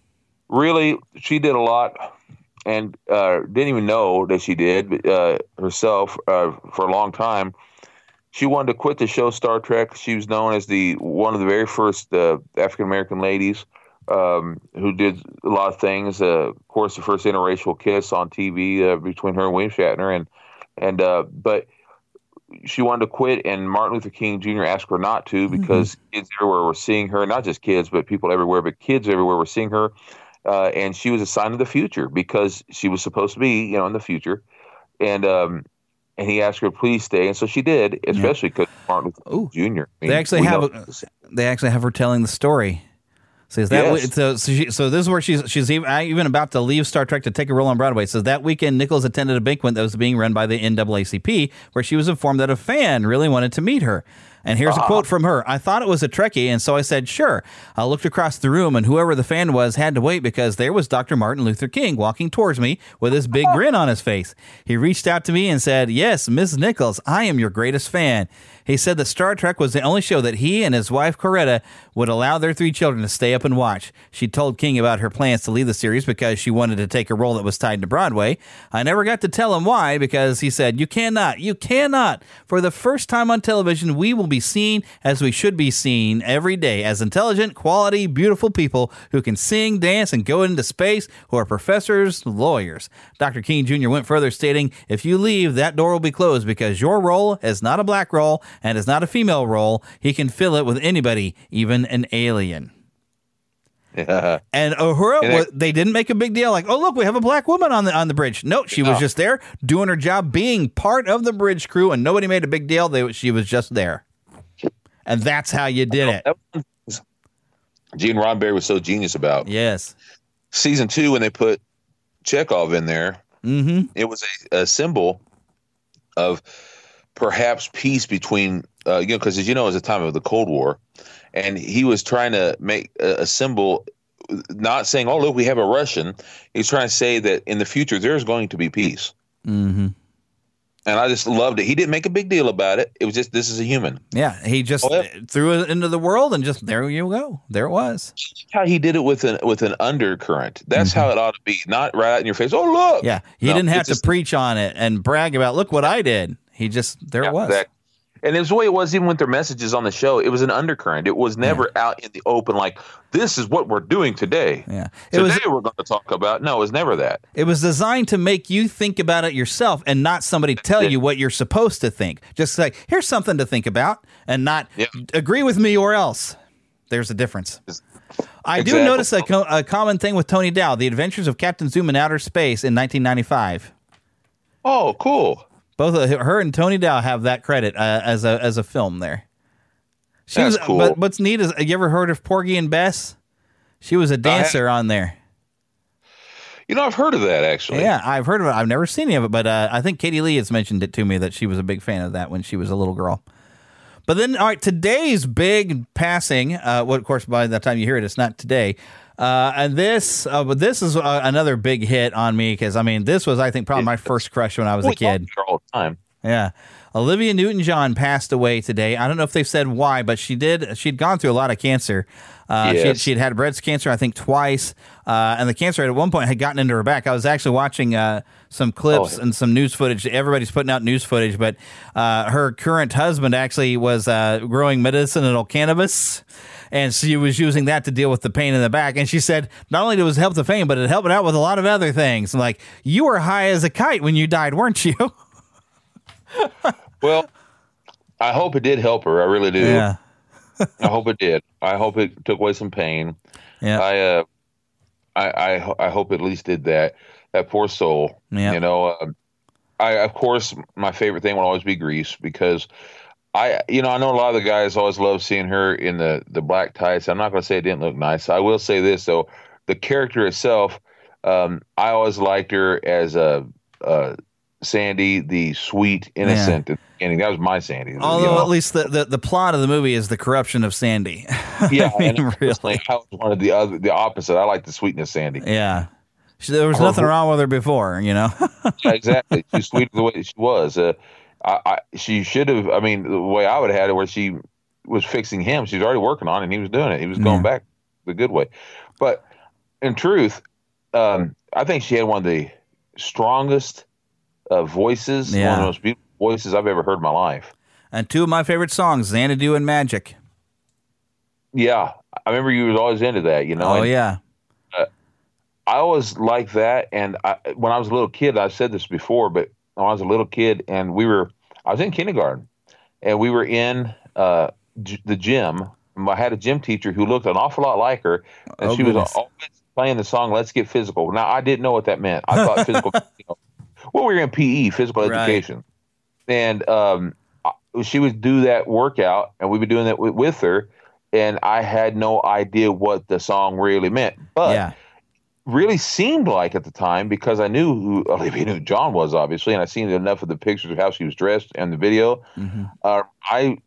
did a lot, and didn't even know that she did herself for a long time. She wanted to quit the show Star Trek. She was known as one of the very first African American ladies. Who did a lot of things. Of course, the first interracial kiss on TV between her and William Shatner, but she wanted to quit, and Martin Luther King Jr. asked her not to, because kids everywhere were seeing her. Not just kids, but people everywhere, but kids everywhere were seeing her, and she was a sign of the future, because she was supposed to be, in the future, and he asked her to please stay, and so she did, especially because Martin Luther King Jr. They actually have her telling the story. So is that so this is where she's even about to leave Star Trek to take a role on Broadway. So that weekend, Nichols attended a banquet that was being run by the NAACP, where she was informed that a fan really wanted to meet her. And here's a quote from her. I thought it was a Trekkie, and so I said, sure. I looked across the room, and whoever the fan was had to wait because there was Dr. Martin Luther King walking towards me with his big grin on his face. He reached out to me and said, yes, Ms. Nichols, I am your greatest fan. He said that Star Trek was the only show that he and his wife, Coretta, would allow their 3 children to stay up and watch. She told King about her plans to leave the series because she wanted to take a role that was tied to Broadway. I never got to tell him why because he said, you cannot. For the first time on television, we will be seen as we should be seen every day, as intelligent, quality, beautiful people who can sing, dance, and go into space, who are professors, lawyers. Dr. King Jr. went further, stating, if you leave, that door will be closed because your role is not a black role and is not a female role. He can fill it with anybody, even an alien. Yeah. And Uhura, they didn't make a big deal like, oh, look, we have a black woman on the bridge. No, she was just there doing her job, being part of the bridge crew, and nobody made a big deal. She was just there. And that's how you did it. Gene Roddenberry was so genius about. Yes. Season 2, when they put Chekhov in there, it was a symbol of perhaps peace between, because as you know, it was the time of the Cold War, and he was trying to make a symbol, not saying, oh, look, we have a Russian. He's trying to say that in the future, there's going to be peace. Mm-hmm. And I just loved it. He didn't make a big deal about it. It was just, this is a human. Yeah, he just threw it into the world, and just, there you go. There it was. How he did it with an undercurrent. That's how it ought to be. Not right out in your face. Oh, look. Yeah, he didn't have to preach on it and brag about, look what I did. He just, it was. Exactly. And it was the way it was even with their messages on the show. It was an undercurrent. It was never out in the open like, this is what we're doing today. Yeah. Today we're going to talk about. No, it was never that. It was designed to make you think about it yourself and not somebody tell you what you're supposed to think. Just like, here's something to think about and not agree with me or else. There's a difference. I do notice a common thing with Tony Dow, The Adventures of Captain Zoom in Outer Space in 1995. Oh, cool. Both her and Tony Dow have that credit as a film there. That's cool. But what's neat is, you ever heard of Porgy and Bess? She was a dancer on there. You know, I've heard of that, actually. Yeah, I've heard of it. I've never seen any of it, but I think Katie Lee has mentioned it to me that she was a big fan of that when she was a little girl. But then, all right, today's big passing, of course, by the time you hear it, it's not today. And this is another big hit on me because, I mean, this was, I think, probably my first crush when I was a kid. All the time. Yeah. Olivia Newton-John passed away today. I don't know if they've said why, but she'd gone through a lot of cancer. She'd had breast cancer, I think, twice. And the cancer at one point had gotten into her back. I was actually watching some clips and some news footage. Everybody's putting out news footage, but her current husband actually was growing medicinal cannabis. And she was using that to deal with the pain in the back. And she said, not only did it help the pain, but it helped out with a lot of other things. I'm like, you were high as a kite when you died, weren't you? Well, I hope it did help her. I really do. Yeah. I hope it did. I hope it took away some pain. Yeah. I hope it at least did that. That poor soul. Yeah. You know, of course, my favorite thing will always be Grease because I know a lot of the guys always love seeing her in the black tights. I'm not going to say it didn't look nice. I will say this though, the character itself, I always liked her as Sandy, the sweet, innocent. And that was my Sandy. Although at least the plot of the movie is the corruption of Sandy. Yeah, I mean, really. I wanted the opposite. I like the sweetness, Sandy. Yeah, there was nothing wrong with her before, you know. Yeah, exactly. She's sweet the way she was. She should have. I mean, the way I would have had it, where she was fixing him, she was already working on it, and he was doing it. He was going back the good way. But in truth, I think she had one of the strongest voices, one of the most beautiful voices I've ever heard in my life. And two of my favorite songs, Xanadu and Magic. Yeah, I remember you was always into that, you know. Oh, yeah. I always liked that, and when I was a little kid, I've said this before, but when I was a little kid, and I was in kindergarten, and we were in the gym. I had a gym teacher who looked an awful lot like her, and she was always playing the song "Let's Get Physical." Now, I didn't know what that meant. I thought physical. We were in PE, physical education, and she would do that workout, and we were doing that with her, and I had no idea what the song really meant, but really seemed like at the time, because I knew who Olivia Newton-John was, obviously, and I seen enough of the pictures of how she was dressed and the video.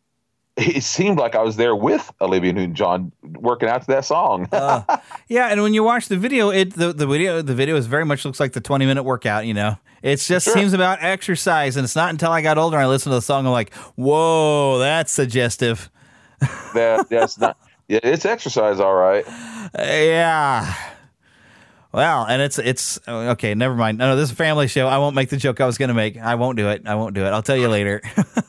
it seemed like I was there with Olivia Newton-John working out to that song. Yeah, and when you watch the video, the video is very much looks like the 20-minute workout. It just seems about exercise, and it's not until I got older and I listened to the song, I'm like, whoa, that's suggestive. That's not. Yeah, it's exercise, all right. Yeah. Well, and it's okay. Never mind. No, this is a family show. I won't make the joke I was going to make. I won't do it. I'll tell you later.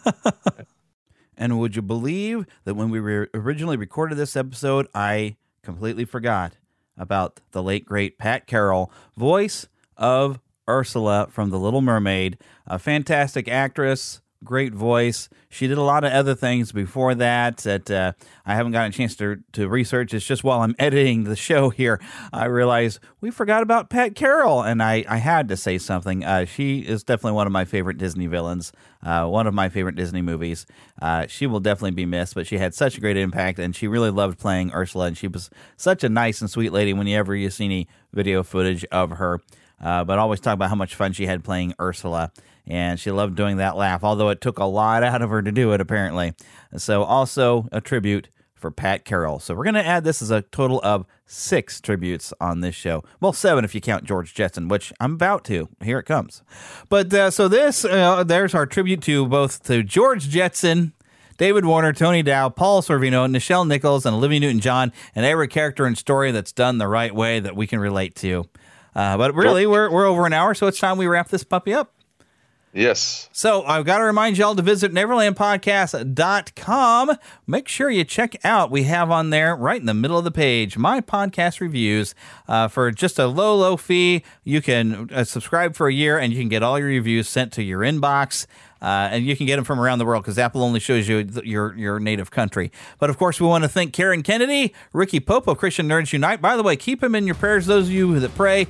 And would you believe that when we originally recorded this episode, I completely forgot about the late, great Pat Carroll, voice of Ursula from The Little Mermaid, a fantastic actress, great voice. She did a lot of other things before that I haven't gotten a chance to research. It's just while I'm editing the show here, I realized we forgot about Pat Carroll, and I had to say something. She is definitely one of my favorite Disney villains, one of my favorite Disney movies. She will definitely be missed, but she had such a great impact, and she really loved playing Ursula, and she was such a nice and sweet lady whenever you see any video footage of her. But always talk about how much fun she had playing Ursula. And she loved doing that laugh, although it took a lot out of her to do it, apparently. So also a tribute for Pat Carroll. So we're going to add this as a total of 6 tributes on this show. Well, 7 if you count George Jetson, which I'm about to. Here it comes. But so this, there's our tribute to George Jetson, David Warner, Tony Dow, Paul Sorvino, Nichelle Nichols, and Olivia Newton-John, and every character and story that's done the right way that we can relate to. But really, we're over an hour, so it's time we wrap this puppy up. Yes. So I've got to remind y'all to visit NeverlandPodcast.com. Make sure you check out, we have on there right in the middle of the page, my podcast reviews. For just a low fee, you can subscribe for a year and you can get all your reviews sent to your inbox. And you can get them from around the world because Apple only shows you your native country. But, of course, we want to thank Karen Kennedy, Ricky Pope of Christian Nerds Unite. By the way, keep him in your prayers, those of you that pray.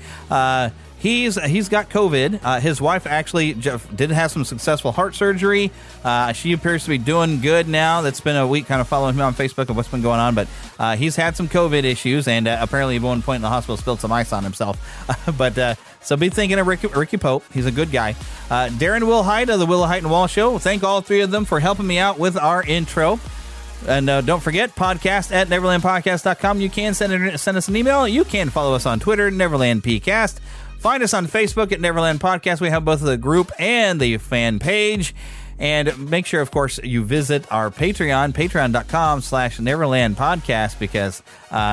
He's got COVID. His wife actually did have some successful heart surgery. She appears to be doing good now. That's been a week kind of following him on Facebook of what's been going on. But he's had some COVID issues, and apparently at one point in the hospital spilled some ice on himself. So be thinking of Ricky Pope. He's a good guy. Darren Wilhite of the Wilhite and Wall Show. Thank all 3 of them for helping me out with our intro. And don't forget, podcast at NeverlandPodcast.com. You can send us an email. You can follow us on Twitter, NeverlandPcast. Find us on Facebook at Neverland Podcast. We have both the group and the fan page. And make sure, of course, you visit our Patreon, patreon.com/Neverland Podcast, because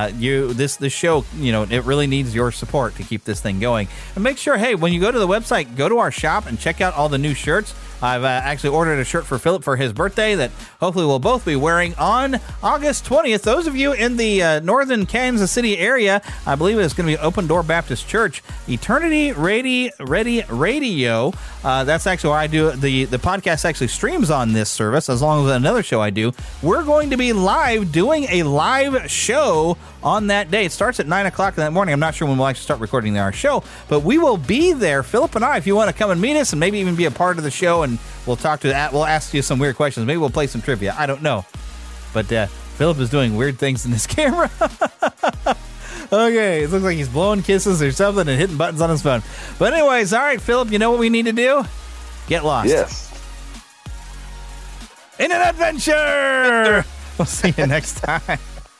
this show, it really needs your support to keep this thing going. And make sure, hey, when you go to the website, go to our shop and check out all the new shirts. I've actually ordered a shirt for Philip for his birthday that hopefully we'll both be wearing on August 20th. Those of you in the northern Kansas City area, I believe it's going to be Open Door Baptist Church, Eternity Ready Radio. That's actually where I do the podcast. Actually streams on this service, as long as another show I do. We're going to be doing a live show on that day. It starts at 9 o'clock in that morning. I'm not sure when we'll actually start recording our show, but we will be there, Philip and I, if you want to come and meet us and maybe even be a part of the show, and we'll we'll ask you some weird questions. Maybe we'll play some trivia. I don't know. But Philip is doing weird things in this camera. Okay, it looks like he's blowing kisses or something and hitting buttons on his phone. But anyways, all right, Philip, you know what we need to do? Get lost. Yes. In an adventure! We'll see you next time.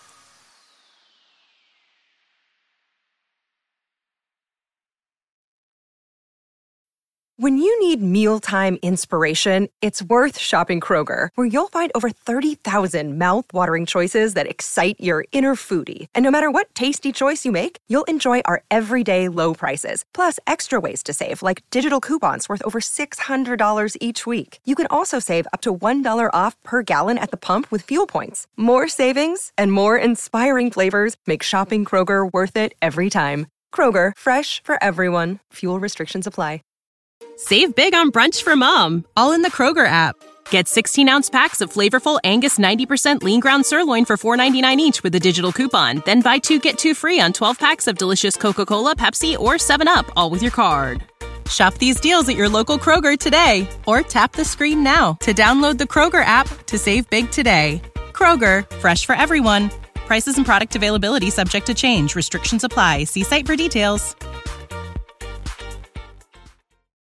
When you need mealtime inspiration, it's worth shopping Kroger, where you'll find over 30,000 mouth-watering choices that excite your inner foodie. And no matter what tasty choice you make, you'll enjoy our everyday low prices, plus extra ways to save, like digital coupons worth over $600 each week. You can also save up to $1 off per gallon at the pump with fuel points. More savings and more inspiring flavors make shopping Kroger worth it every time. Kroger, fresh for everyone. Fuel restrictions apply. Save big on brunch for mom, all in the Kroger app. Get 16-ounce packs of flavorful Angus 90% lean ground sirloin for $4.99 each with a digital coupon. Then buy 2, get 2 free on 12 packs of delicious Coca-Cola, Pepsi, or 7-Up, all with your card. Shop these deals at your local Kroger today, or tap the screen now to download the Kroger app to save big today. Kroger, fresh for everyone. Prices and product availability subject to change. Restrictions apply. See site for details.